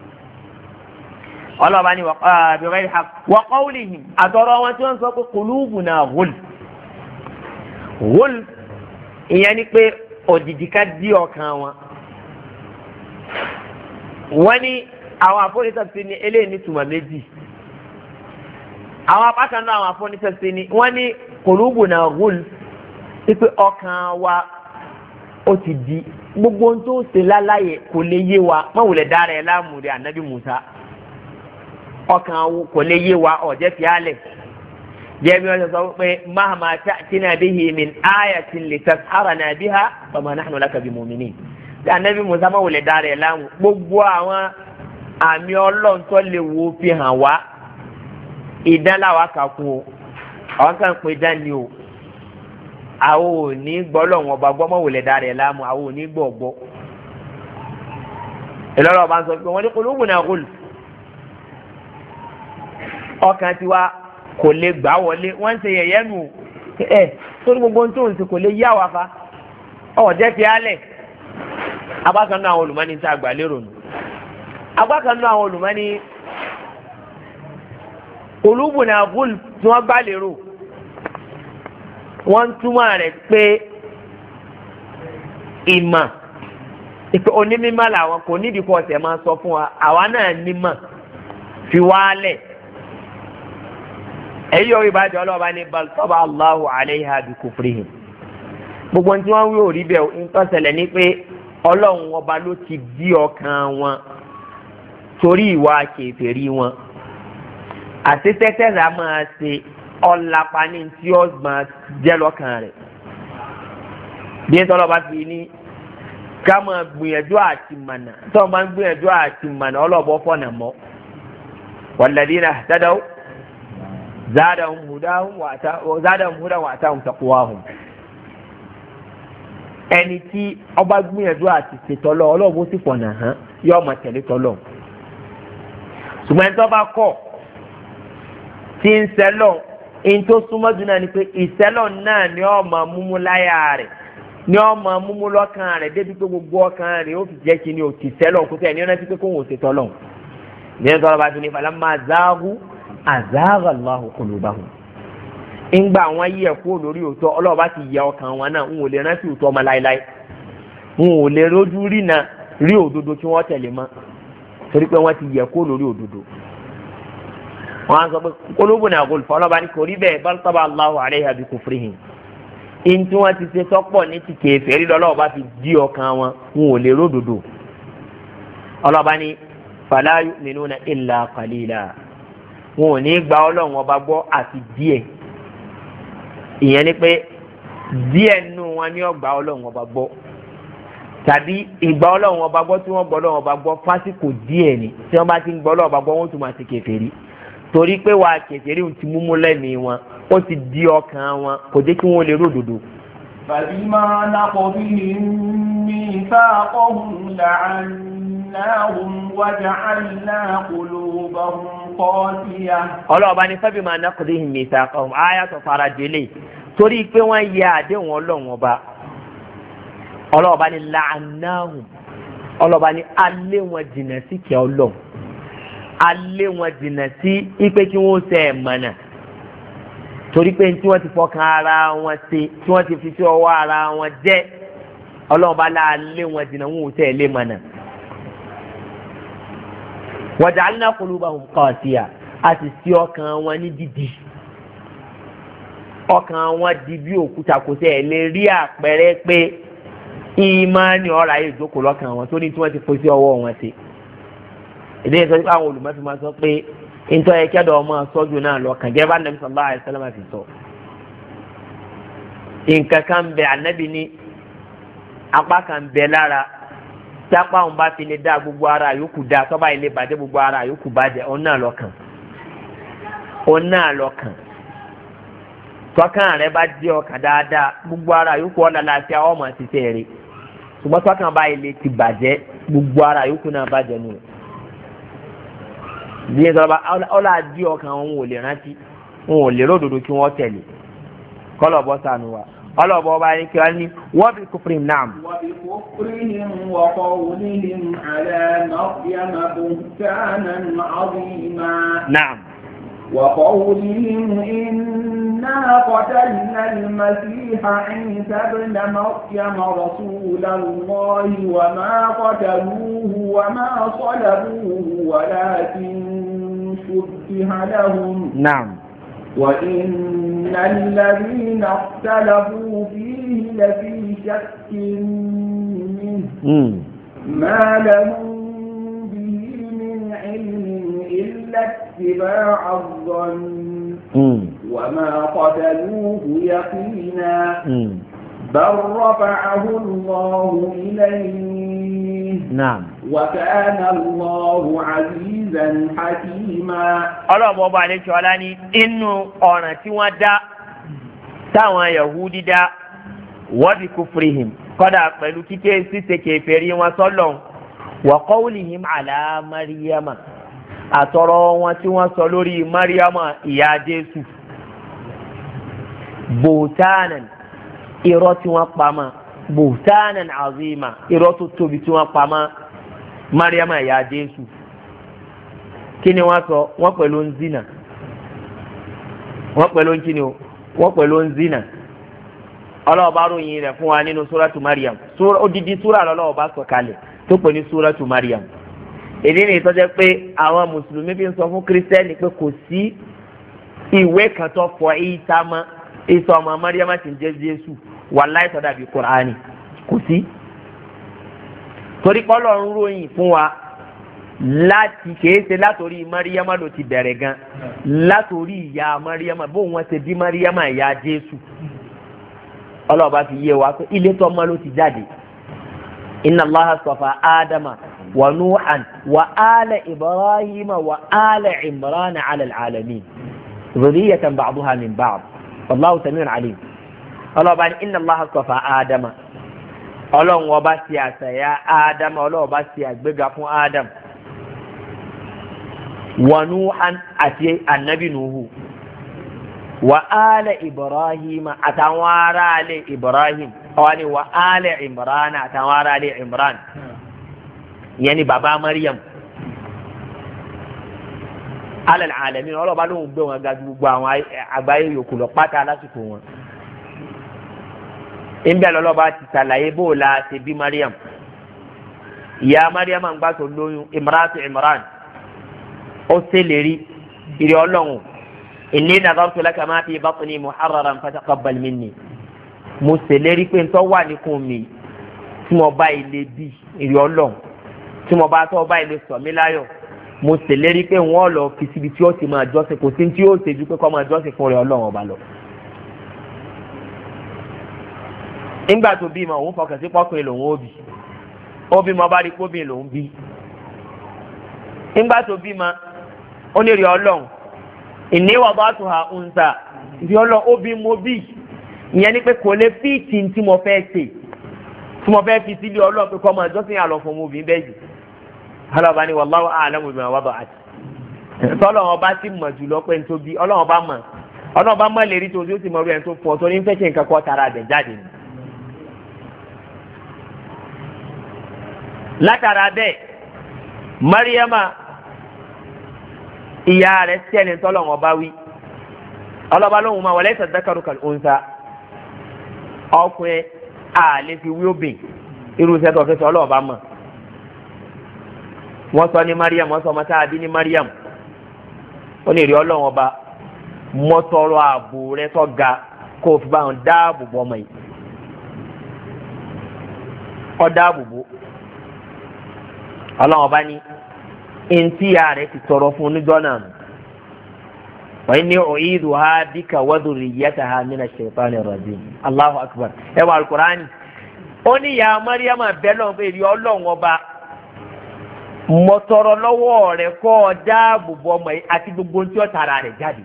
ọlọ́ba ni wa qawlihim àtọ̀rọ̀ wọn tí wọ́n sọ pé qulubuna ghulf ghulf ìyẹn ni pé òdìdí ká dí ọkàn wọn wọ́n ní àwọn afọ́nitẹ́sí ní eléyìí ní tùmọ̀ méjì àwọn apákan náà àwọn afọ́nitẹ́sí ní wọ́n ní qulubuna ghulf pé ọkàn wa ó ti di gbogbo ohun tó ṣe láláyè kò lè yé wa wọ́n wùlẹ̀ dára ẹ̀ láàmúre ànábì Musa ọkàn kò lè yé wa ọ̀jẹ̀ fi álẹ̀ jẹ́bi wọ́n sọ pé mahama ta'tina bihi min ayatin litasharana biha fama nahnu laka bimu'minin tí anabi Musa máa wòlé dára ẹ̀ láàmú gbogbo àwọn àmì ọlọ́run tó lè wo fi hàn wá ìdánláwa kàkún o àwọn kan pè dání o àwọn ò ní gbọ́ lọ́wọ́n ọba gbọ́ máa wòlé dára ẹ̀ láàmú àwọn ò ní gbọ́ gbọ́ ìlọ́rọ̀ ọba ń sọ pé wọ́n ní qulubuna ghulf ọkàn tiwa kò lè gbà wọlé wọ́n ń ṣe yẹ̀yẹ́ nù ẹ̀ torí gbogbo ohun tó ń ṣe kò lè yá wa fa ọ̀jẹ́ fi álẹ̀ abákan náà àwọn olùmọ́ni ń ta àgbà lérò nù abákan náà àwọn olùmọ́ni qulubuna ghulf tí wọ́n bá lérò wọ́n túmọ̀ rẹ̀ pé ìmọ̀ ìpè onímọ̀ làwọn kò nídìí kọ́ ọ̀sẹ̀ máa sọ fún wa àwa náà nímọ̀ fi wálẹ̀ èyí yóò ìbájọ́ ọlọ́ọ̀bá ní bal taba Allahu alayha bi kufrihim gbogbo tí wọ́n wí òrí bẹ́ẹ̀ ń tọ́sẹ̀lẹ̀ ní pé ọlọ́run ọba ló ti dí ọkàn wọn torí ìwà kèfèrí wọn àti tẹ́tẹ́rà máa ṣe ọ̀làpá ní tí ó máa jẹ́ lọ́kàn rẹ̀ bí ẹ̀tọ́ ọlọ́ba fi ní ká máa gbìyànjú àti mànà tó o máa ń gbìyànjú àti mànà ọlọ́bọ fọ̀nà mọ́ walladhina ihtadaw zadahum hudan wa atahum taqwahum ẹni tí ọba gbìyànjú àti ṣètọ́lọ́ ọlọ́bọ sì fọ̀nà hàn yóò máa tẹ̀lé tọ́lọ́ ṣùgbọ́n ẹni tó bá kọ̀ tí ń sẹ́lọ̀ in tó súnmọ́ jù náà ni pé ìsẹ́lọ̀ náà ni ó máa múmú láyà rẹ̀ ni ó máa múmú lọ́kàn rẹ̀ débi pé gbogbo ọkàn rẹ̀ ó fi jẹ́ kí ni ò ti sẹ́lọ̀ kó tẹ̀ ní ọ̀nà tí pé kó wọ́n ṣe tọ́lọ̀ ní ẹni tọ́lọ́ bá ti ní falamma zaghu azagha Allahu qulubahum ńgbà wọn yí ẹ̀kú lórí òótọ́ ọlọ́ọ̀bá ti yẹ ọkàn wọn náà ń wò lè rántí òótọ́ ọmọ láéláé ń wò lè rójú rí náà rí òdodo tí wọ́n tẹ̀lé mọ́ torí pé wọ́n ti yẹ kó lórí òdodo wọ́n á sọ pé qulubuna ghulf ọlọ́ba ní kò rí bẹ́ẹ̀ bal taba Allahu alayha bi kufrihim in tí wọ́n ti ṣe sọ́pọ̀ ní ti kèfèrí lọ́lọ́ba fi dí ọkàn wọn wọn ò lè ródodo ọlọ́ba ní fala yu'minuna illa qalila wọn ò ní gba ọlọ́run ọba gbọ́ àti díẹ̀ ìyẹn ni pé díẹ̀ nù wọn ní ọgbà ọlọ́run ọba gbọ́ tàbí ìgbà ọlọ́run ọba gbọ́ tí wọ́n gbọ́ ọlọ́run ọba gbọ́ fásitì díẹ̀ ni tí wọ́n bá ti ń gbọ́ ọlọ́run ọba gbọ́ wọ́n tún máa ti kèfèrí torí pé wàá kèfèrí ti múmú lẹ́mìí wọn ó ti di ọkàn wọn kò jẹ́ kí wọ́n lè ródòdó. فبما نقضهم ميثاقهم لعناهم وجعلنا قلوبهم قاسية. ọlọ́ọ̀bá ní فبما نقضهم ميثاقهم àyà tó fara délé torí pé wọ́n yẹ àdéhùn ọlọ́run ọba ọlọ́ọ̀bá ní la'annahum ọlọ́ọ̀bá ní alé wọn jìnnà sí kẹ́ ọlọ́run alé wọn jìnnà sí ipe kí wọ́n ṣe ẹ̀ mọ̀nà torí pé tí wọ́n ti fọkàn ara wọn ṣe tí wọ́n ti fi sí ọwọ́ ara wọn jẹ́ ọlọ́ọ̀bá alé wọn jìnnà wọn ò tẹ̀ lé mọ̀nà. waja'alna qulubahum qasiya a sì sí ọkàn wọn ní dídì ọkàn wọn di bí òkúta kò sẹ́ ẹ̀ lè rí àpẹẹrẹ pé ìmánì ọ̀rọ̀ ayé ìjókòó lọ́kàn wọn tó ní tí wọ́n ti fò sí ọwọ́ wọn ṣe. ìdí ìsọjí pé àwọn olùmọ̀tò máa sọ pé ntọ́ yẹ kẹ́dọ̀ ọmọ sọ́jú náà lọ́kàn gẹ́gẹ́ bá nàbí sallallahu alaihi wasallam fi sọ. nǹkan kan bẹ ànábì ní apá kan bẹ lára tí apá òun bá fi lè dá gbogbo ara yòókù dá tọ́ba ilé bàjẹ́ gbogbo ara yòókù bàjẹ́ òun náà lọ́kàn òun náà lọ́kàn tọ́kàn rẹ bá jẹ́ ọkàn dáadáa gbogbo ara yòókù ọ̀nà láti àwọn ọmọ àti tẹ̀rẹ̀ ṣùgbọ́n tọ́kàn bá ilé ti bàjẹ́ gbogbo ara yòókù náà bàjẹ́ nù. bí ẹ sọ̀rọ̀ bá ọ̀là dí ọkàn wọn ò lè rántí wọn ò lè ródòdó kí wọ́n tẹ̀lé kọ́lọ̀ bọ́ sànù wa ọlọ́ọ̀bọ̀ ọba ní kí wọ́n ní wọ́n fi kufrihim naam. wọ́n fi kufrihim wa qawlihim ala Maryam buhtanan azima. naam. وقولهم إنا قتلنا المسيح عيسى ابن مريم رسول الله وما قتلوه وما صلبوه ولكن شبه لهم. نعم. وإن الذين اختلفوا فيه لفي شك منه ما لهم به من علم إلا اتباع الظن وما قتلوه يقينا بل رفعه الله إليه نعم وكان الله عزيزا حكيما. ọlọ́ọ̀bọ̀ ọba àlejò ọlá ní inú ọ̀ràn tí wọ́n dá táwọn Yahudi dá wọ́n bí kufrihim kọ́dà pẹ̀lú kíké síse kèfèrí wọn sọ́lọ̀ wa qawlihim ala Maryama àtọ̀rọ̀ wọn tí wọ́n sọ lórí Maryama ìyá Jésù bòtánàn irọ́ tí wọ́n pamọ́ bòtánàn azima irọ́ tó tóbi tí wọ́n pamọ́ Maryama ìyá Jésù kí ni wọ́n sọ wọ́n pẹ̀lú ń zina wọ́n pẹ̀lú ń kíni o wọ́n pẹ̀lú ń zina ọlọ́ọ̀bá ròyìn rẹ̀ fún wa nínú súrátù Maryam odidi súrà lọ́lọ́ọ̀bá sọ kalẹ̀ tó pè ní súrátù Maryam èdè ní ìtọ́jẹ́ pé àwọn mùsùlùmí fi ń sọ fún kírísítẹ́nì pé kò sí ìwé kan tó fọ ìsá mọ́ ìsọ ọmọ Maryam ti ń jẹ́ Jésù wàláhì tó dàbí Kùránì kò sí torí pé Ọlọ́run ròyìn fún wa láti kìí ṣe látòrí Maryam ló ti bẹ̀rẹ̀ gan látòrí ìyá Maryam bó wọn ṣe bí Maryam ìyá Jésù ọlọ́ọ̀bá fi yé wa pé ilé tó ọmọ ló ti jáde inna Allaha safa Adama wa Nuhan wa ala Ibrahima wa ala Imran ala al-alamin dhurriyatan ba'daha min ba'd wallahu sami'un alim ọlọ́ọ̀bá ní inna Allaha safa Adama ọlọ́run ọba ṣe àṣàyà Adama ọlọ́ọ̀bá ṣe àgbéga fún Adam wa Nuhan àti annabi Nuhu wa ala Ibrahim àtàwọn ará alẹ́ Ibrahim ọwọ́ ni wa ala Imran àtàwọn ará alẹ́ Imran ìyẹn ni bàbá Maryam ala al-alamin ọlọ́ọ̀bá ló ń gbé wọn ga gbogbo àwọn àgbáyé yòókù lọ pátá lásìkò wọn ìbẹ̀ lọ́lọ́ba ti ṣàlàyé bó la ṣe bí Maryam ìyá Maryam ń gbà tó lóyún Imratu Imran ó ṣèlérí ìrẹ́ ọlọ́run inni nadartu laka ma fi batni muharraran fataqabbal minni mo ṣèlérí pé ntọ́ wà níkùn mi tí mo bá ilé bí ìrẹ́ ọlọ́run tí mo bá tọ́ bá ilé sọ mí láyọ̀ mo ṣèlérí pé wọ́n lọ fi síbi tí ó ti máa jọ́sìn kò sí tí ó ṣe ju pé kọ́ máa jọ́sìn fún rẹ̀ ọlọ́run ọba lọ. nígbà tó bí ma òun fọkàn sí pọ́kùnrin lòun ó bí ó bí ma bá rí póbìn lòun bí nígbà tó bí ma ó ní rí ọlọ́run ìníwà bá tó ha ń ta rí ọlọ́run ó bí mo bí ìyẹn ni pé kò lè fi tì tí mo fẹ́ ṣe tí mo fẹ́ fi sílé ọlọ́run pé kọ́ máa jọ́sìn àlọ́ fún mo bí bẹ́ẹ̀ jù ọlọ́ba ni wallahu a'lamu bima wada'at tọ́lọ́run ọba sì mọ̀ jùlọ pé nítorí bí ọlọ́run ọba mọ̀ ọlọ́run ọba mọ̀ lè rí tó ó sì mọ̀ rí ẹni tó fọ́ tó ní fẹ́ ṣe nǹkan kọ́ tara àbẹ̀ jáde ni. látara bẹ́ẹ̀ Maryama ìyá rẹ̀ sẹ́ni tọ́lọ́run ọba wí ọlọ́ba lóhùn máa walaysa dhakaru kal unsa ọkùnrin àlè fi wí obìn irú iṣẹ́ tó fẹ́ sọ ọlọ́ọ̀bá mọ̀ wọ́n sọ ní Maryam wọ́n sọ ọmọ tá a bí ní Maryam ó ní rí ọlọ́run ọba mọ́tọ́rọ̀ ààbò rẹ̀ tó ga kó o fi bá wọn dáàbò bọ́ ọmọ yìí ọ dáàbò bò ọlọ́run ọba ní eŋti ya rẹ̀ ti tọrọ fún oníjọ́ náà wọ́n ní ọ̀yìdù ha bíkà wọ́dùrì yẹ́ta ha nínú ṣèpánì rajim Allahu akbar ẹ wà alukurani ó ní ya Maryam bẹ́lọ̀ pé rí ọlọ́run ọba mọ̀tọ̀rọ̀ lọ́wọ́ rẹ̀ kọ́ ọ dáàbò bọ́ ọmọ yìí àti gbogbo tí ó tara rẹ̀ jáde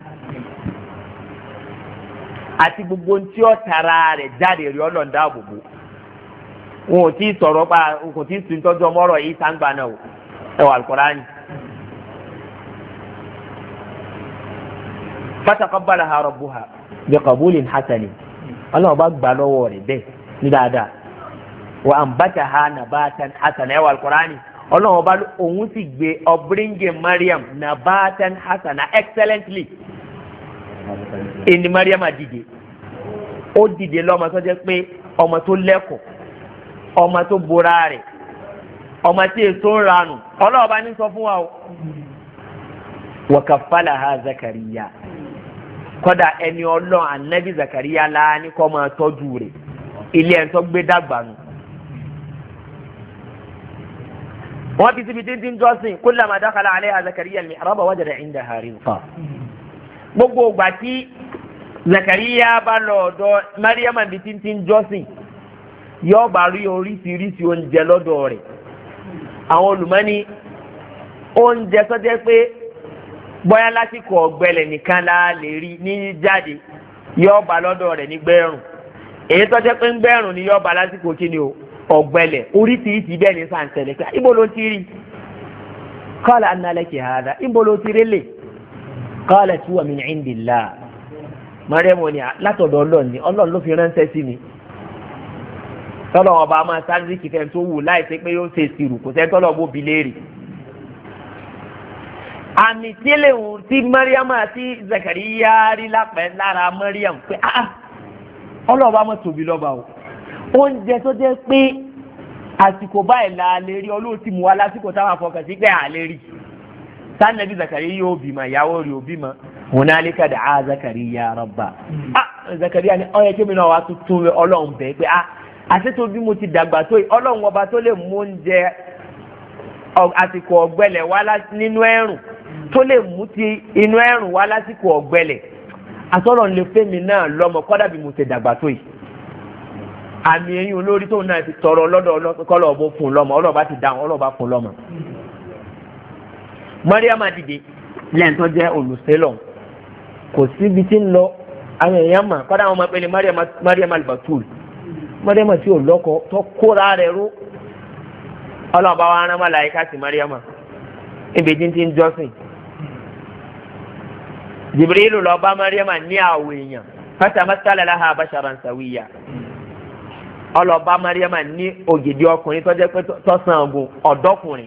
àti gbogbo tí ó tara rẹ̀ jáde rí ọlọ́run dáàbò bò wọn ò tí ì sọ̀rọ̀ pa kò tí ì sùn tọ́jú ọmọ ọ̀rọ̀ yìí sáńgbà náà o ẹ wà Al-Qur'ani. fataqabbalaha rabbuha biqabulin hasanin ọlọ́run bá gbà lọ́wọ́ rẹ̀ bẹ́ẹ̀ ní dáadáa wa ambataha nabatan hasanan ẹ wà Al-Qur'ani. ọlọ́run ọba òun sì gbé ọ̀bíríngì Maryam nabatan hasana excellently ẹni Maryam dìde ó dìde lọ́mọ tó jẹ́ pé ọmọ tó lẹ́kọ̀ọ́ ọmọ tó bora rẹ̀ ọmọ tí èso ń ranù ọlọ́run ọba ní sọ fún wa o wa kaffalaha Zakariya kọ́dà ẹni ọlọ́run anabi Zakariya láàánú kọ́ máa tọ́jú rẹ̀ ilé ẹ̀ ń tọ́ gbé dàgbà nù. wọ́n ti síbi títí jọ́sìn kullama dakhala alayha Zakariya al-mihraba wajada indaha rizqa. gbogbo ìgbà tí Zakariya bá lọ ọ̀dọ̀ Maryam bí títí jọ́sìn yóò bá rí oríṣiríṣi oúnjẹ lọ́dọ̀ rẹ̀. àwọn olùmọ́ni oúnjẹ tó jẹ́ pé bóyá lásìkò ọ̀gbẹlẹ̀ nìkan la lè rí ní jáde yóò bá lọ́dọ̀ rẹ̀ ní gbẹ́rùn èyí tó jẹ́ pé ń gbẹ́rùn ni yóò bá lásìkò kíni o ọ̀gbẹlẹ̀ oríṣiríṣi bẹ́ẹ̀ ní sàǹtẹ̀lẹ̀ pé ibo ló ti rí qala anna laki hada ibo ló ti rí lè qalat huwa min indillah Maryam ni látọ̀dọ̀ Ọlọ́run ni Ọlọ́run ló fi ránṣẹ́ sí mi tọ́lọ̀ ọba máa sáré kìfẹ́ tó wù láìsí pé yóò ṣe sírù kò sẹ́ tọ́lọ̀ bó bi léèrè àmì tí léwu tí Mariam àti Zakariya rí lápẹ́ lára Mariam pé ah ọlọ́ọ̀bá mọ̀ tóbi lọ́ba o oúnjẹ tó jẹ́ pé àsìkò báyìí la lè rí olóòtú mu wá lásìkò táwọn afọkàn sí pé à lè rí sanabi Zakariya yóò bímọ ìyàwó rẹ̀ ò bímọ hunalika da'a Zakariya rabba ah Zakariya ni ọyẹ kébì náà wà tuntun ọlọ́run bẹ́ẹ̀ pé ah àti tó bí mo ti dàgbà tó yìí ọlọ́run ọba tó lè mú oúnjẹ àsìkò ọ̀gbẹlẹ̀ wá nínú ẹ̀rùn tó lè mú ti inú ẹ̀rùn wá lásìkò ọ̀gbẹlẹ̀ àtọ́lọ̀ lè fẹ́ mi náà lọ́mọ kọ́dà bí mo ti dàgbà tó yìí àmì ẹ̀yìn olórí tóun náà ti tọrọ lọ́dọ̀ kọ́lọ̀ ọ̀bọ fún lọ́mọ ọlọ́ba ti dáhùn ọlọ́ba fún lọ́mọ. Mariam dìde lẹ́yìn tó jẹ́ olùsẹ́lọ̀ kò síbi tí ń lọ àwọn èèyàn mà kọ́dà wọn máa pè ní Mariam al-Batul Mariam tí ò lọ́kọ tó kóra rẹ̀ ró ọlọ́ba wa rán màláíkà sí Mariam ibi tí ń ti ń jọ́sìn Jibrilu lọ bá Mariam ní àwọ̀ èèyàn fatamathala laha basharan sawiya ọlọ́ba Mariam ní ògidì ọkùnrin tó jẹ́ pé tọ́sán ogun ọ̀dọ́kùnrin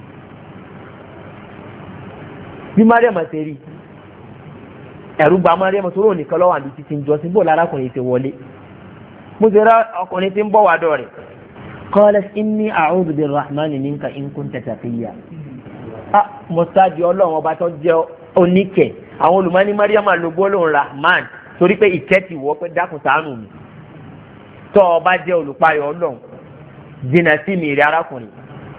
bí Mariam ṣe rí ẹ̀rù gba Mariam tó rò nìkan lọ́wọ́ àbí títí ń jọ́sìn bó lárakùnrin ti wọlé mo ṣe rá ọkùnrin tí ń bọ̀ wá dọ̀ rẹ̀ qalat inni a'udhu birrahmani minka in kunta taqiyya ah mọ́sáàdì ọlọ́run ọba tó jẹ́ oníkẹ̀ àwọn olùmọ́ni Mariam ló gbólóhùn Rahman torí pé ìkẹ́ ti wọ́ pé dákun ṣàánú mi tó ọba jẹ́ olùpayọ̀ ọlọ́run jìnnà sí mi rí arákùnrin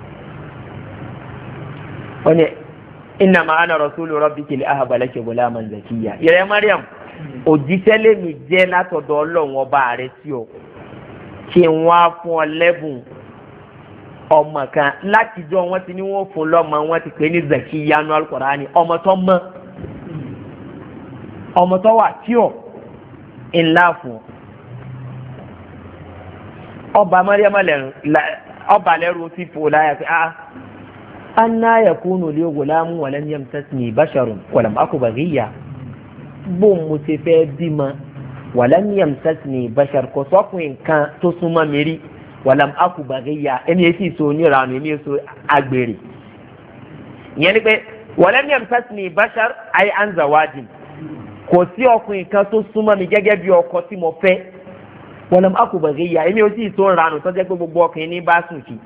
wọ́n ní innama ana rasulu rabbiki li ahaba laki ghulaman zakiyya ìrẹ́ Mariam òjíṣẹ́ lèmi jẹ́ látọ̀dọ̀ ọlọ́run ọba rẹ̀ sí ọ kí wọ́n á fún ọ lẹ́bùn ọmọ kan látijọ́ wọn ti ní wọ́n fún lọ́mọ wọn ti pè ní Zakiyya nínú Al-Qur'ani ọmọ tó mọ́ ọmọ tó wà tí ọ̀ ńlá fún ọba Mariam lẹ́rù ọba lẹ́rù ti fò láyà pé ah anna yakunu li ghulamun wa lam yamsasni basharun wa lam aku baghiyya bó mo ti fẹ́ bímọ wa lam yamsasni bashar kò sọ́kùnrin kan tó súnmọ́ mi rí wa lam aku baghiyya ẹni èsì so onírànù ẹni èso agbèrè ìyẹn ni pé wa lam yamsasni bashar ay an zawajin kò sí ọkùnrin kan tó súnmọ́ mi gẹ́gẹ́ bí ọkọ tí mo fẹ́ wa lam aku baghiyya ẹni èsì so rànù tó jẹ́ pé gbogbo ọkùnrin ní bá sùn kì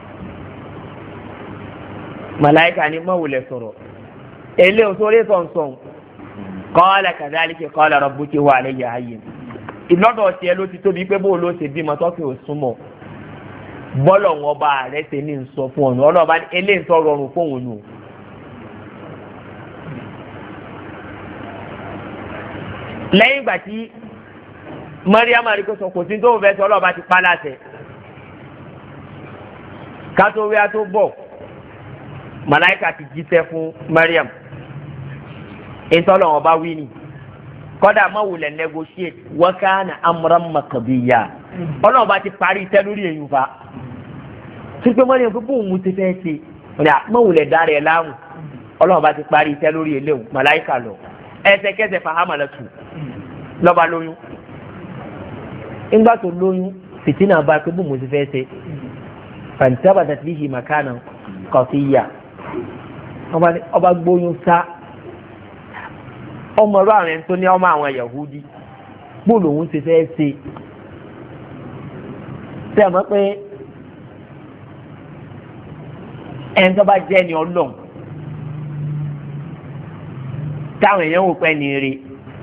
màláìka ni mọ̀wùlẹ̀ sọ̀rọ̀ èlé òṣèré sọ̀nsọ̀n qala kadhalika qala rabbuki huwa alayya hayyin ìlọ́dọ̀ tiẹ̀ ló ti tóbi pé bó ló ṣe bímọ tọ́kì ò súnmọ́ bọ́lọ̀ wọn bá rẹ̀ ṣe ní sọ fún ọ̀nà ọlọ́ba eléyìí tó rọrùn fóun nù. lẹ́yìn ìgbà tí Mariam arikoso kò sí tó fẹ́ sọ ọlọ́ba ti pa láṣẹ ká tó wí á tó bọ̀ màláìka ti jíṣẹ́ fún Mariam ìtọ́lọ̀ wọn bá wí ni kọ́dà mọ̀wùlẹ̀ negotiate wa kana amran maqdiya ọlọ́run bá ti parí iṣẹ́ lórí èyí fa tí pé Mariam pé bóun ti fẹ́ ṣe ọ̀dà mọ̀wùlẹ̀ dára ẹ̀ láàmú ọlọ́run bá ti parí iṣẹ́ lórí eléwu màláìka lọ ẹsẹ̀kẹsẹ̀ fàhámà lọ́tù lọ́ba lóyún ńgbà tó lóyún fìtínà bá pé bóun ti fẹ́ ṣe fantabadat bihi makanan qasiyya ọba gbóyún sá ọmọ ọlọ́ àwọn ẹni tó ní ọmọ àwọn Yahudi gbóòlù òun ti fẹ́ ṣe tẹ́ ẹ̀ mọ́ pé ẹni tó bá jẹ́ ni Ọlọ́run táwọn èèyàn wò pẹ́ ní rí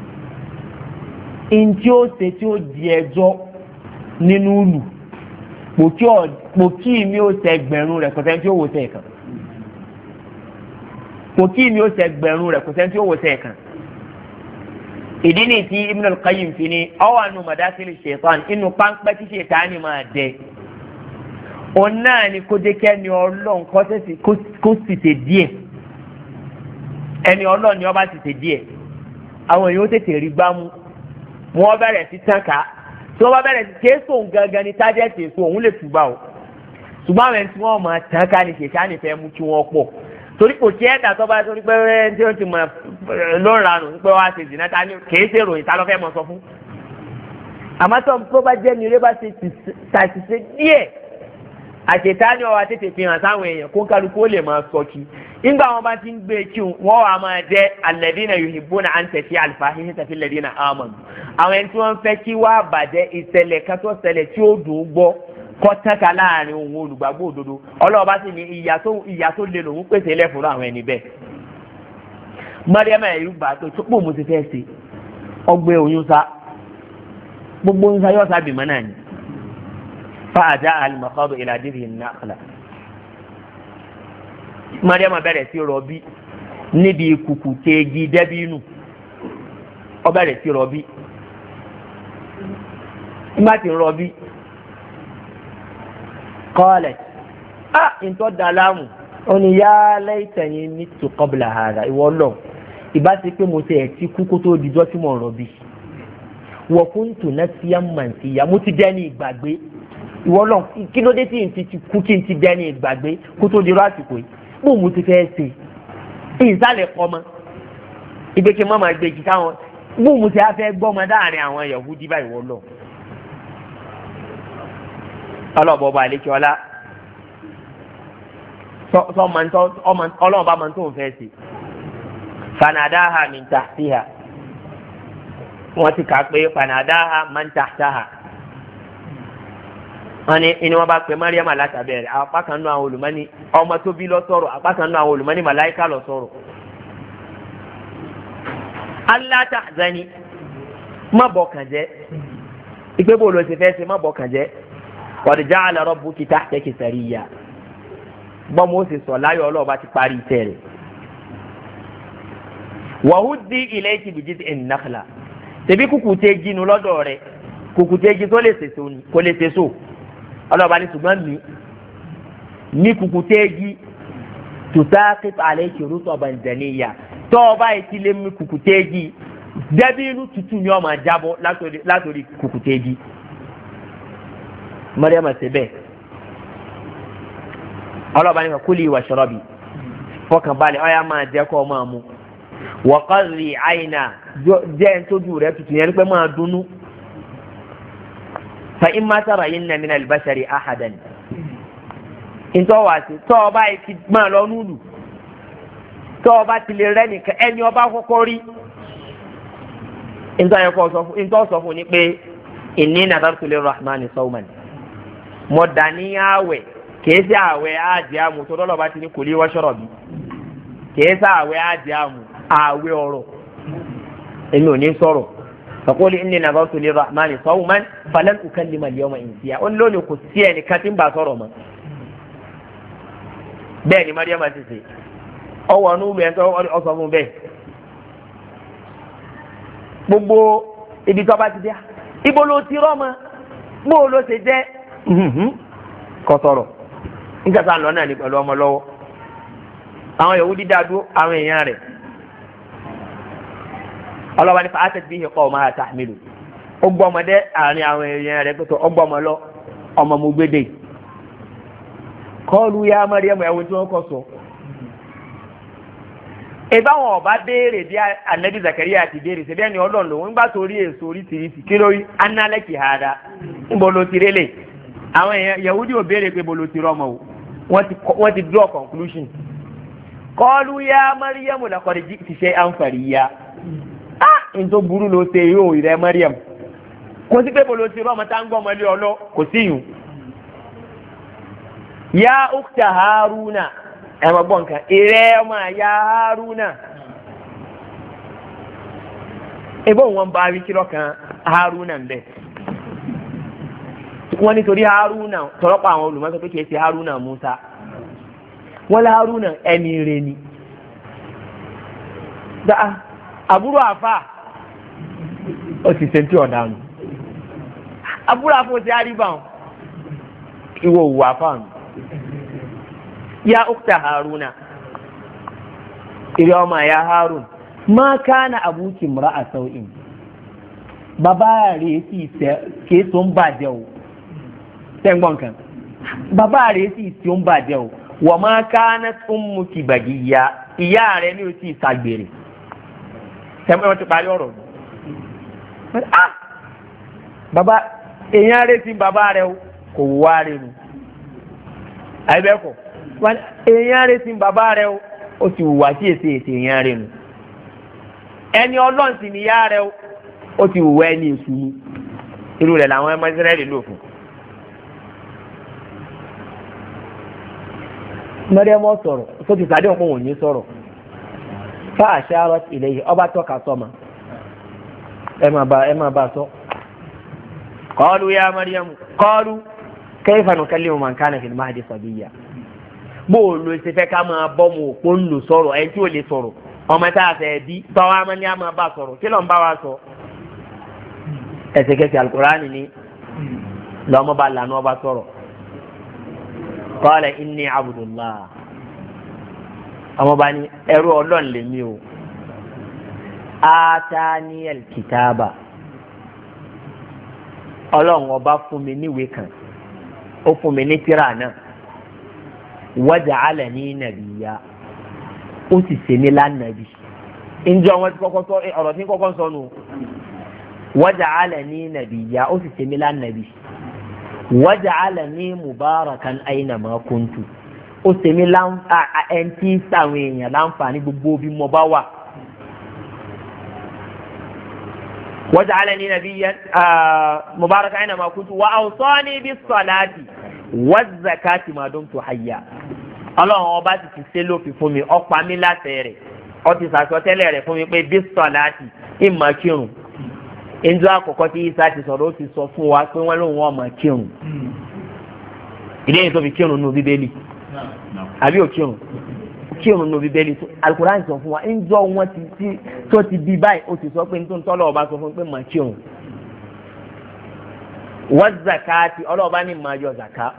in tí ó ṣe tí ó di ẹjọ́ nínú ìlú pòkí mi ó ṣe ẹgbẹ̀rún rẹ̀ kọ̀tẹ́ tí ó wò ṣe ẹ̀kan pòkí mi ó ṣe ẹgbẹ̀rún rẹ̀ kọ̀tẹ́ tí ó wò ṣe ẹ̀kan ìdí ni tí Ibn al-Qayyim fi ni ọwọ́ àánú madakil shaitan inú páńpẹ́ tí ṣètánì máa dẹ òun náà ni kó dé kẹ́ni Ọlọ́run kó sì ṣe díẹ̀ ẹni Ọlọ́run ni ọba sì ṣe díẹ̀ àwọn èèyàn ó tètè rí gbámú wọ́n bẹ̀rẹ̀ sí tán ká tí wọ́n bá bẹ̀rẹ̀ sí kéésù gangan ní tájẹ́tì èso òun lè túbà o ṣùgbọ́n àwọn ẹni tí wọ́n máa tán ká ní ṣèṣánì fẹ́ mú kí wọ́n pọ̀ torí kò tí ẹ̀dá tó bá torí pé tí ó ti mọ̀ ló ń ranù pé wọ́n á ṣe jìnnà ta ni kìí ṣe ròyìn ta ló fẹ́ mọ̀ sọ fún. àmọ́ tó tó bá jẹ́ nire bá ṣe ṣàṣìṣe díẹ̀ àṣetánì ọwọ́ tètè fi hàn sáwọn èèyàn kó kálukú ó lè máa sọ kí nígbà wọn bá ti ń gbé kí wọn wà máa jẹ́ alladhina yuhibbuna an tafi'a al-fahishata fil ladina amanu àwọn ẹni tí wọ́n fẹ́ kí wá bàjẹ́ ìṣẹ̀lẹ̀ kan tó ṣẹlẹ̀ tí ó dùn ún gbọ́ kọ́ tẹ́ka láàrin òun olùgbàgbọ́ òdodo ọlọ́ọ̀bá sì ní ìyà tó lè lòun pèsè ilẹ̀ fún àwọn ẹni bẹ́ẹ̀. Mariama ẹ̀rú gbà tó tó pò mo ti fẹ́ ṣe ọgbẹ́ oyún sá gbogbo ń sayọ́ sábì mọ́ náà ni fàájà al-makhadu ila dirhi an-nakhla. Mariama bẹ̀rẹ̀ sí rọbí níbi kùkù téèjì dẹ́bínú ó bẹ̀rẹ̀ sí rọbí nígbà tí ń rọbí qalat ah ntọ́ dàlámù ó ní yá laitani mittu qabla hadha ìwọ lọ ìbá ti pé mo ti ẹ̀ ti kú kó tó dijọ́ tí mo rọbí wa kuntu nasiyan mansiya mo ti dẹ́ni ìgbàgbé ìwọ lọ kí ló dé tí n ti kú kí n ti dẹ́ni ìgbàgbé kó tó dirọ́ àsìkò yìí bó mo ti fẹ́ ṣe ìsàlẹ̀ kọ́mọ ìgbéke mọ́ máa gbé jìká wọn bó mo ti á fẹ́ gbọ́mọ dáàrin àwọn Yahudi báyìí wọ́n lọ. ọlọ́ọ̀bọ̀ ọba àlékè ọlá ọlọ́ọ̀bá máa ń tó ń fẹ́ ṣe fanadaha min tahtiha wọ́n ti kà pé fanadaha man tahtaha wọ́n ní inú wọn bá pe Mariam alátàbẹ̀rẹ̀ apá kan náà àwọn olùmọ́ni ọmọ tó bí lọ sọ̀rọ̀ apá kan náà àwọn olùmọ́ni màláìka lọ sọ̀rọ̀. Allah tahzani má bọkàn jẹ́ ìpé bó ló ti fẹ́ ṣe má bọkàn jẹ́ qad ja'ala rabbuki tahtaki sariyya gbọ́n mo sì sọ láyọ̀ ọlọ́ọ̀bá ti parí iṣẹ́ rẹ̀. wa huddi ilayki bi jiz'in nakhla tẹ̀bí kùkù tẹ́ jinu lọ́dọ̀ rẹ̀ kùkù tẹ́ jí tó lè sèso ni kò lè sèso ọlọ́ọ̀bá ní ṣùgbọ́n mi ní kùkù tẹ́ jí tusaqit alayki rutban janiyya tọ́ ọba ìtí lé mi kùkù tẹ́ jí dẹ́bí inú tutù ni ọmọ jábọ́ látòrí kùkù tẹ́ jí. Mariam ṣe bẹ́ẹ̀ ọlọ́ọ̀bá ní kuli washrabi fọkàn balẹ̀ ọ̀yà máa jẹ́ kọ́ máa mu wa qarri ayna jẹ́ ń tójú rẹ̀ tutù yẹn pé máa dunnú fa imma tarayinna min al-bashari ahadan ntọ́ wá sí tọ́ ọba yìí ti máa lọ núlù tọ́ ọba ti lè rẹ́ nìkan ẹni ọba kọ́kọ́ rí ntọ́ sọ fún ni pé inni nadartu lir-rahmani sawman mo dání àwẹ̀ kìí sí àwẹ̀ àjẹ́ àmù tó lọ́lọ́ba ti ní kuli washrabi kìí sí àwẹ̀ àjẹ́ àmù àwẹ̀ ọ̀rọ̀ èmi ò ní sọ̀rọ̀ faquli inni nadartu lir-rahmani sawman falan ukallima al-yawma insiya ó ní lónìí kò sí ẹnì kan tí ń bá sọ̀rọ̀ mọ́ bẹ́ẹ̀ ni Mariam ti ṣe ọwọ́ ọ̀nù ìlú ẹ̀ tó ọsọ fún bẹ́ẹ̀ gbogbo ibi tó bá ti dé ibo ló ti rọ́mọ bó ló ṣe jẹ́ kọ sọ̀rọ̀ nígbà tá à ń lọ náà ní pẹ̀lú ọmọ lọ́wọ́ àwọn Yahudi dádúró àwọn èèyàn rẹ̀ ọlọ́wà ní fàátẹ̀ bí ìyẹ̀kọ́ ọmọ àti àmìlò ó gbọ́ ọmọdé àárín àwọn èèyàn rẹ̀ pẹ̀tọ́ ọgbọ́ ọmọ lọ ọmọ mo gbédè kọlu ya Mariam ẹ̀wọ̀n tí wọ́n kọ́ sọ. ìbáwọn ọba béèrè bí Ànábì Zakariya ti béèrè ṣe bẹ́ẹ̀ ni Ọlọ́run lòun bá torí èso oríṣiríṣi kí lórí análẹ́kì hàdá níbo ló ti rélè àwọn èèyàn Yahudi ò béèrè pé bo ló ti rọmọ o wọ́n ti draw conclusion. kọlu ya Mariam laqad ji'ti shay'an fariyya ah ntọ́ burú ló ṣe yóò rẹ Mariam kò sí pé bo ló ti rọmọ tá ń gbọ́ ọmọlé ọlọ́ kò sí yùn. Ya ukta Haruna ẹ̀mọ̀ gbọ́n kan ìrẹ́ ọmọ ya Haruna ẹgbọ́n wọn bá rí kírọ́ kan Haruna ń bẹ̀ wọ́n nítorí Haruna tọ́lọ́pọ̀ àwọn olùmọ́sọ pé kìí ṣe Haruna Musa wọ́n lé Haruna ẹni rẹ̀ ni àbúrò àfà ó ti ṣe tí ọ̀daràn àbúrò àfà ó ti àríbà ìwọ òwò àfà nù. Ya ukta Haruna iri ọmọ ya Harun ma kana abuki mura'a sau'in bàbá rẹ̀ sì ké tó ń bàjẹ́ o tẹ́gbọ́n kan bàbá rẹ̀ sì tí ó ń bàjẹ́ o wa ma kanat ummuki bagiyya ìyá rẹ̀ ní o sì ṣàgbèrè tẹ́gbọ́n wọn ti parí ọ̀rọ̀ ah bàbá èèyàn rẹ̀ sí bàbá rẹ̀ kò wá rẹ̀ nù àìbẹ́kọ̀ èèyàn rẹ̀ sí bàbá rẹ̀ ó ti wùwà sí èsì èsì èèyàn rẹ̀ nù ẹni ọlọ́run sì ni yá rẹ̀ ó ti wùwà ẹni èsù ni irú rẹ̀ làwọn ẹmọ Ísírẹ́lì lò fún. mẹ́rẹ́mọ́ sọ̀rọ̀ tó ti sàdé òun òun ní sọ̀rọ̀ fa àṣàrọ̀ ilẹ̀ yìí ọba tọ́ka sọ́mà ẹ máa bá sọ. qalu ya Maryam qalu kayfa nukallimu man kana fil mahdi sabiyya bó o lo ṣe fẹ́ ká máa bọ́ mu òpó ń lò sọ̀rọ̀ ẹ tí ò lè sọ̀rọ̀ ọmọ tá a fẹ́ bí tọ́wọ́ àmọ́ ní a máa bá sọ̀rọ̀ kí ló ń bá wa sọ. ẹsẹ̀kẹsẹ̀ Al-Qur'ani ni lọ́mọ bá lànà ọba sọ̀rọ̀ qala inni abdullah ọmọ bá ní ẹrú ọlọ́run lèmi o ataniyal kitaba ọlọ́run ọba fún mi níwèé kan ó fún mi ní tírà náà waja'alani nabiyya ó sì ṣe mí lánàbí ǹjọ́ wọn ti kọ́kọ́ sọ ọ̀rọ̀ tí kọ́kọ́ sọ nù waja'alani nabiyya ó sì ṣe mí lánàbí waja'alani mubarakan aynama kuntu ó ṣe mí ẹntì sáwọn èèyàn láǹfààní gbogbo bí mo bá wà. waja'alani nabiyyan mubarakan aynama kuntu wa awsani bis salati waz zakati ma dumtu hayya. ọlọ́run ọba ti ti ṣe lófin fún mi ọ̀pá mi láti rẹ̀ ọ ti sàṣọtẹ́lẹ̀ rẹ̀ fún mi pé bis salati ìmọ̀ kírun. ìjọ àkọ́kọ́ tí Isa ti sọ̀rọ̀ ó ti sọ fún wa pé wọ́n lóun ọmọ kírun. ìdí èyí tó fi kírun nù bíbélì àbí òkírun kírun nù bíbélì Al-Qur'an sọ fún wa ìjọ wọn ti ti tó ti bí báyìí ó ti sọ pé nítorí tọ́lọ̀ ọba sọ fún pé mà kírun. wọ́n zakati ọlọ́ọ̀bá ní mà yọ zaka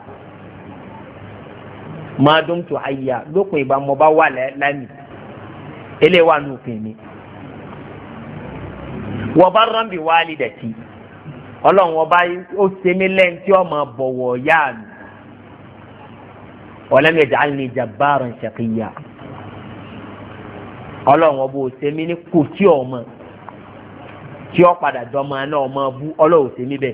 mà dumtu hayya lópin ìgbà mo bá wà lẹ́nu eléyìí wà nù òfin mi. wa barran bi walidati ọlọ́run ọba ó ṣe mí lẹ́yìn tí ọmọ bọ̀wọ̀ yá mi. wa lam yaj'alni jabbaran shaqiyya ọlọ́run ọba ó ṣe mí ní kò tí ọmọ tí ó padà dọ́mọ náà ọmọ bú ọlọ́run ṣe mí bẹ́ẹ̀.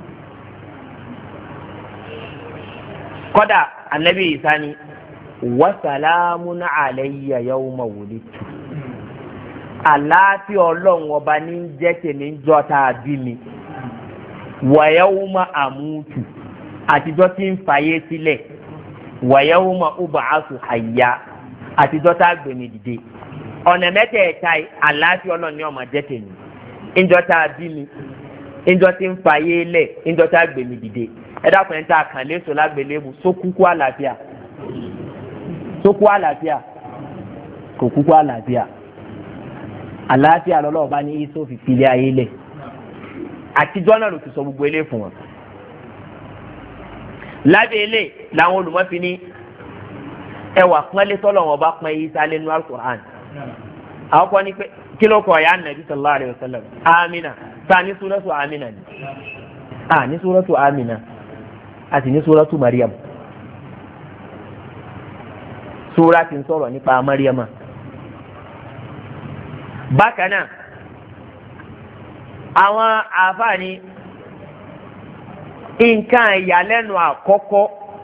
kọ́dà anabi Isa ni wa salamun alayya yawma wulidtu àlàáfíà ọlọ́run ọba ní jẹ́ tèmi ń jọ tá a bí mi wa yawma amutu àtijọ́ tí ń fàyè sílẹ̀ wa yawma ub'athu hayya àtijọ́ tá a gbé mi dìde ọ̀nà mẹ́tẹ̀ẹ̀ta àlàáfíà ọlọ́run ní ọmọ jẹ́ tèmi ńjọ́ tá a bí mi ńjọ́ tí ń fàyè lẹ̀ ńjọ́ tá a gbé mi dìde ẹ dákun ẹ̀ ń ta kàn léṣo lágbèlébù sókúkú àlàáfíà sókú àlàáfíà kò kúkú àlàáfíà àlàáfíà lọ́lọ́wọ́ bá ní iso fi filẹ̀ ayé lẹ̀ àtijọ́ náà ló ti sọ gbogbo ilé fún wọn. lábẹ́ ilé làwọn olùmọ́fi ní ẹwà pọ́nlé tọ́lọ̀ wọn bá pọ́n yìí sálẹ̀ nínú Al-Qur'an. àwọn kan ní pé kí ló kọ ọ̀yà Nàbí sallallahu alayhi wa sallam Amina ta ní súrọ́tù Amina ni a ní súrọ́tù Amina a sì ní súrọ́tù Maryam. súra ti ń sọ̀rọ̀ nípa Maryama. bákan náà àwọn àfààní nǹkan ìyàlẹ́nu àkọ́kọ́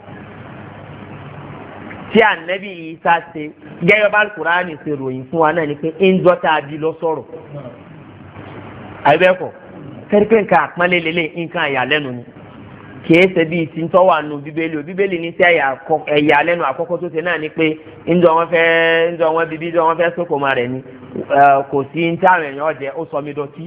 tí ànábì Ìsá ṣe gẹ́gẹ́ bá Al-Kùránì ṣe ròyìn fún wa náà ni pé ń dọ́ta bí lọ sọ̀rọ̀ àbẹ́kọ̀ kẹ́ríkẹ́ nǹkan àpọ́nlé lélẹ̀ nǹkan ìyàlẹ́nu ni kìí ṣe bí ti ń tọ́wà nù bíbélì bíbélì ní sí ìyàlẹ́nu àkọ́kọ́ tó ṣe náà ni pé ń jọ wọn fẹ́ ń jọ wọn bíbí ń jọ wọn fẹ́ sókò máa rẹ̀ ni kò sí ní tí àwọn èèyàn ọ̀jẹ̀ ó sọ mí dọ̀tí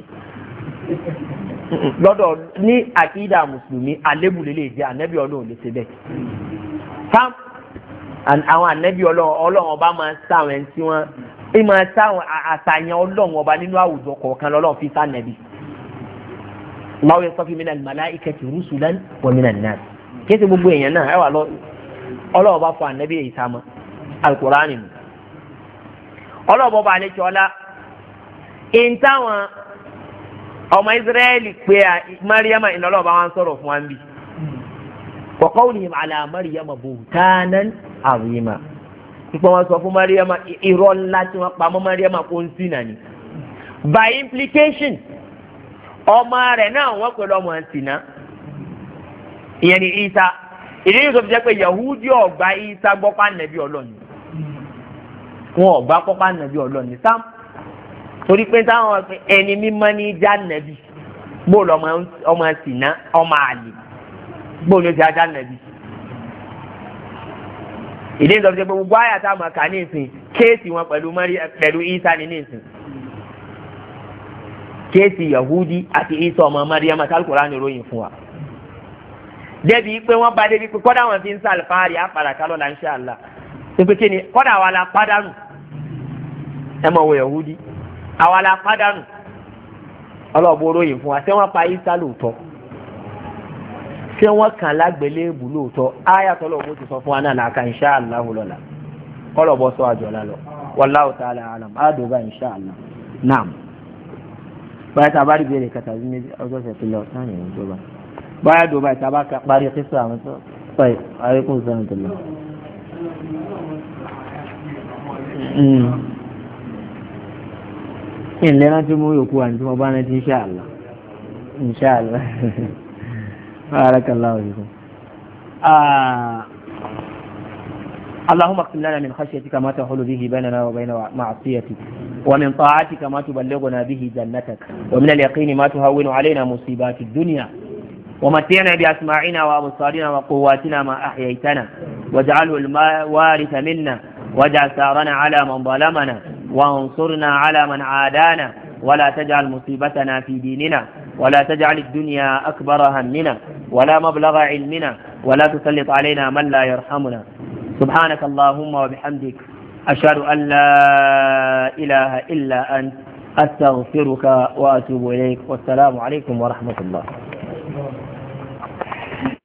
lọ́dọ̀ ní àkídà mùsùlùmí àlébùlé lè jẹ́ ànẹ́bí ọlọ́run lè ṣe bẹ́ẹ̀ sam àwọn ànẹ́bí ọlọ́run ọba máa ń sáwọn ẹni tí wọ́n ń máa sáwọn àṣàyàn ọlọ́run ọba nínú àwùjọ kọ̀ọ̀kan lọ́lọ́run fi sànẹ́bí máa wẹ sọ́fí mìíràn màláìkẹtì rúṣùlán wọ mìíràn náà kí ẹ ti gbogbo èèyàn náà ẹ wà lọ ọlọ́run ọba fún ànẹ́bí èyí sáma Al-Kùránì nù ọlọ́ọ̀bọ̀ bá ní tíọ́lá in táwọn ọmọ Israẹli pé a Maryama ìnọlọ́ọ̀bá wọn sọ̀rọ̀ fún wọn bí wa qawlihim ala Maryama buhtanan azima pípọ́ wọn sọ fún Maryama irọ́ ńlá tí wọ́n pa mọ́ Maryama kó ń sínà ni by implication ọmọ rẹ̀ náà wọ́n pẹ̀lú ọmọ sínà ìyẹn ni Isa ìdí yìí tó fi jẹ́ pé Yahudi ọ̀gbá Ìsá gbọ́pá nàbí ọlọ́ni wọn ọ̀gbá pọ́pá nàbí ọlọ́ni sam torí pé táwọn ẹni mímọ́ ní já nàbí bóòlù ọmọ ṣìnà ọmọ àlè bóòlù ti ajá nàbí ìdí yìí tó fi jẹ́ pé gbogbo àyà táwọn àkà ní ìsìn kéèsì wọn pẹ̀lú Ìsá ní ìsìn kéèsì Yahudi àti Ìsá ọmọ Maryam Al-Qur'ani ròyìn fún wa débi pé wọ́n bá débi pé kọ́dà wọn fi ń sàlùfáàrí àpàrà kálọ̀ là ń ṣe àlà pé kí ni kọ́dà àwa la pàdánù ẹ mọ̀ wọ Yahudi àwa la pàdánù ọlọ́ọ̀bù ròyìn fún wa ṣé wọ́n pa Ìsá lóòótọ́ ṣé wọ́n kàn lágbélébù lóòótọ́ ayatollah lọ́wọ́ ti sọ fún wa náà làákà insha Allah lọ́la kọ́lọ̀bọ̀ sọ àjọ̀lá lọ wallahu ta'ala alam àdùbà insha Allah naam báyìí tá a bá rí bèrè kàtà sí méjì ọjọ́ ìṣẹ̀tì lọ sáà nìyẹn ìjọba báyà dùbà tá a bá parí kíkọ́ àwọn tó pẹ̀ àríkùn sọ́nà tó lọ. ìlẹ́ náà tí mo yòókù àti mo bá náà ti insha Allah insha Allah barakallahu fikum. اللهم اقسم لنا من خشيتك ما تحول به بيننا وبين معصيتك ومن طاعتك ما تبلغنا به جنتك ومن اليقين ما تهون علينا مصيبات الدنيا ومتعنا بأسماعنا وأبصارنا وقواتنا ما أحييتنا واجعله الوارث منا واجعل ثارنا على من ظلمنا وانصرنا على من عادانا ولا تجعل مصيبتنا في ديننا ولا تجعل الدنيا أكبر همنا ولا مبلغ علمنا ولا تسلط علينا من لا يرحمنا سبحانك اللهم وبحمدك أشهد أن لا إله إلا أنت أستغفرك وأتوب إليك والسلام عليكم ورحمة الله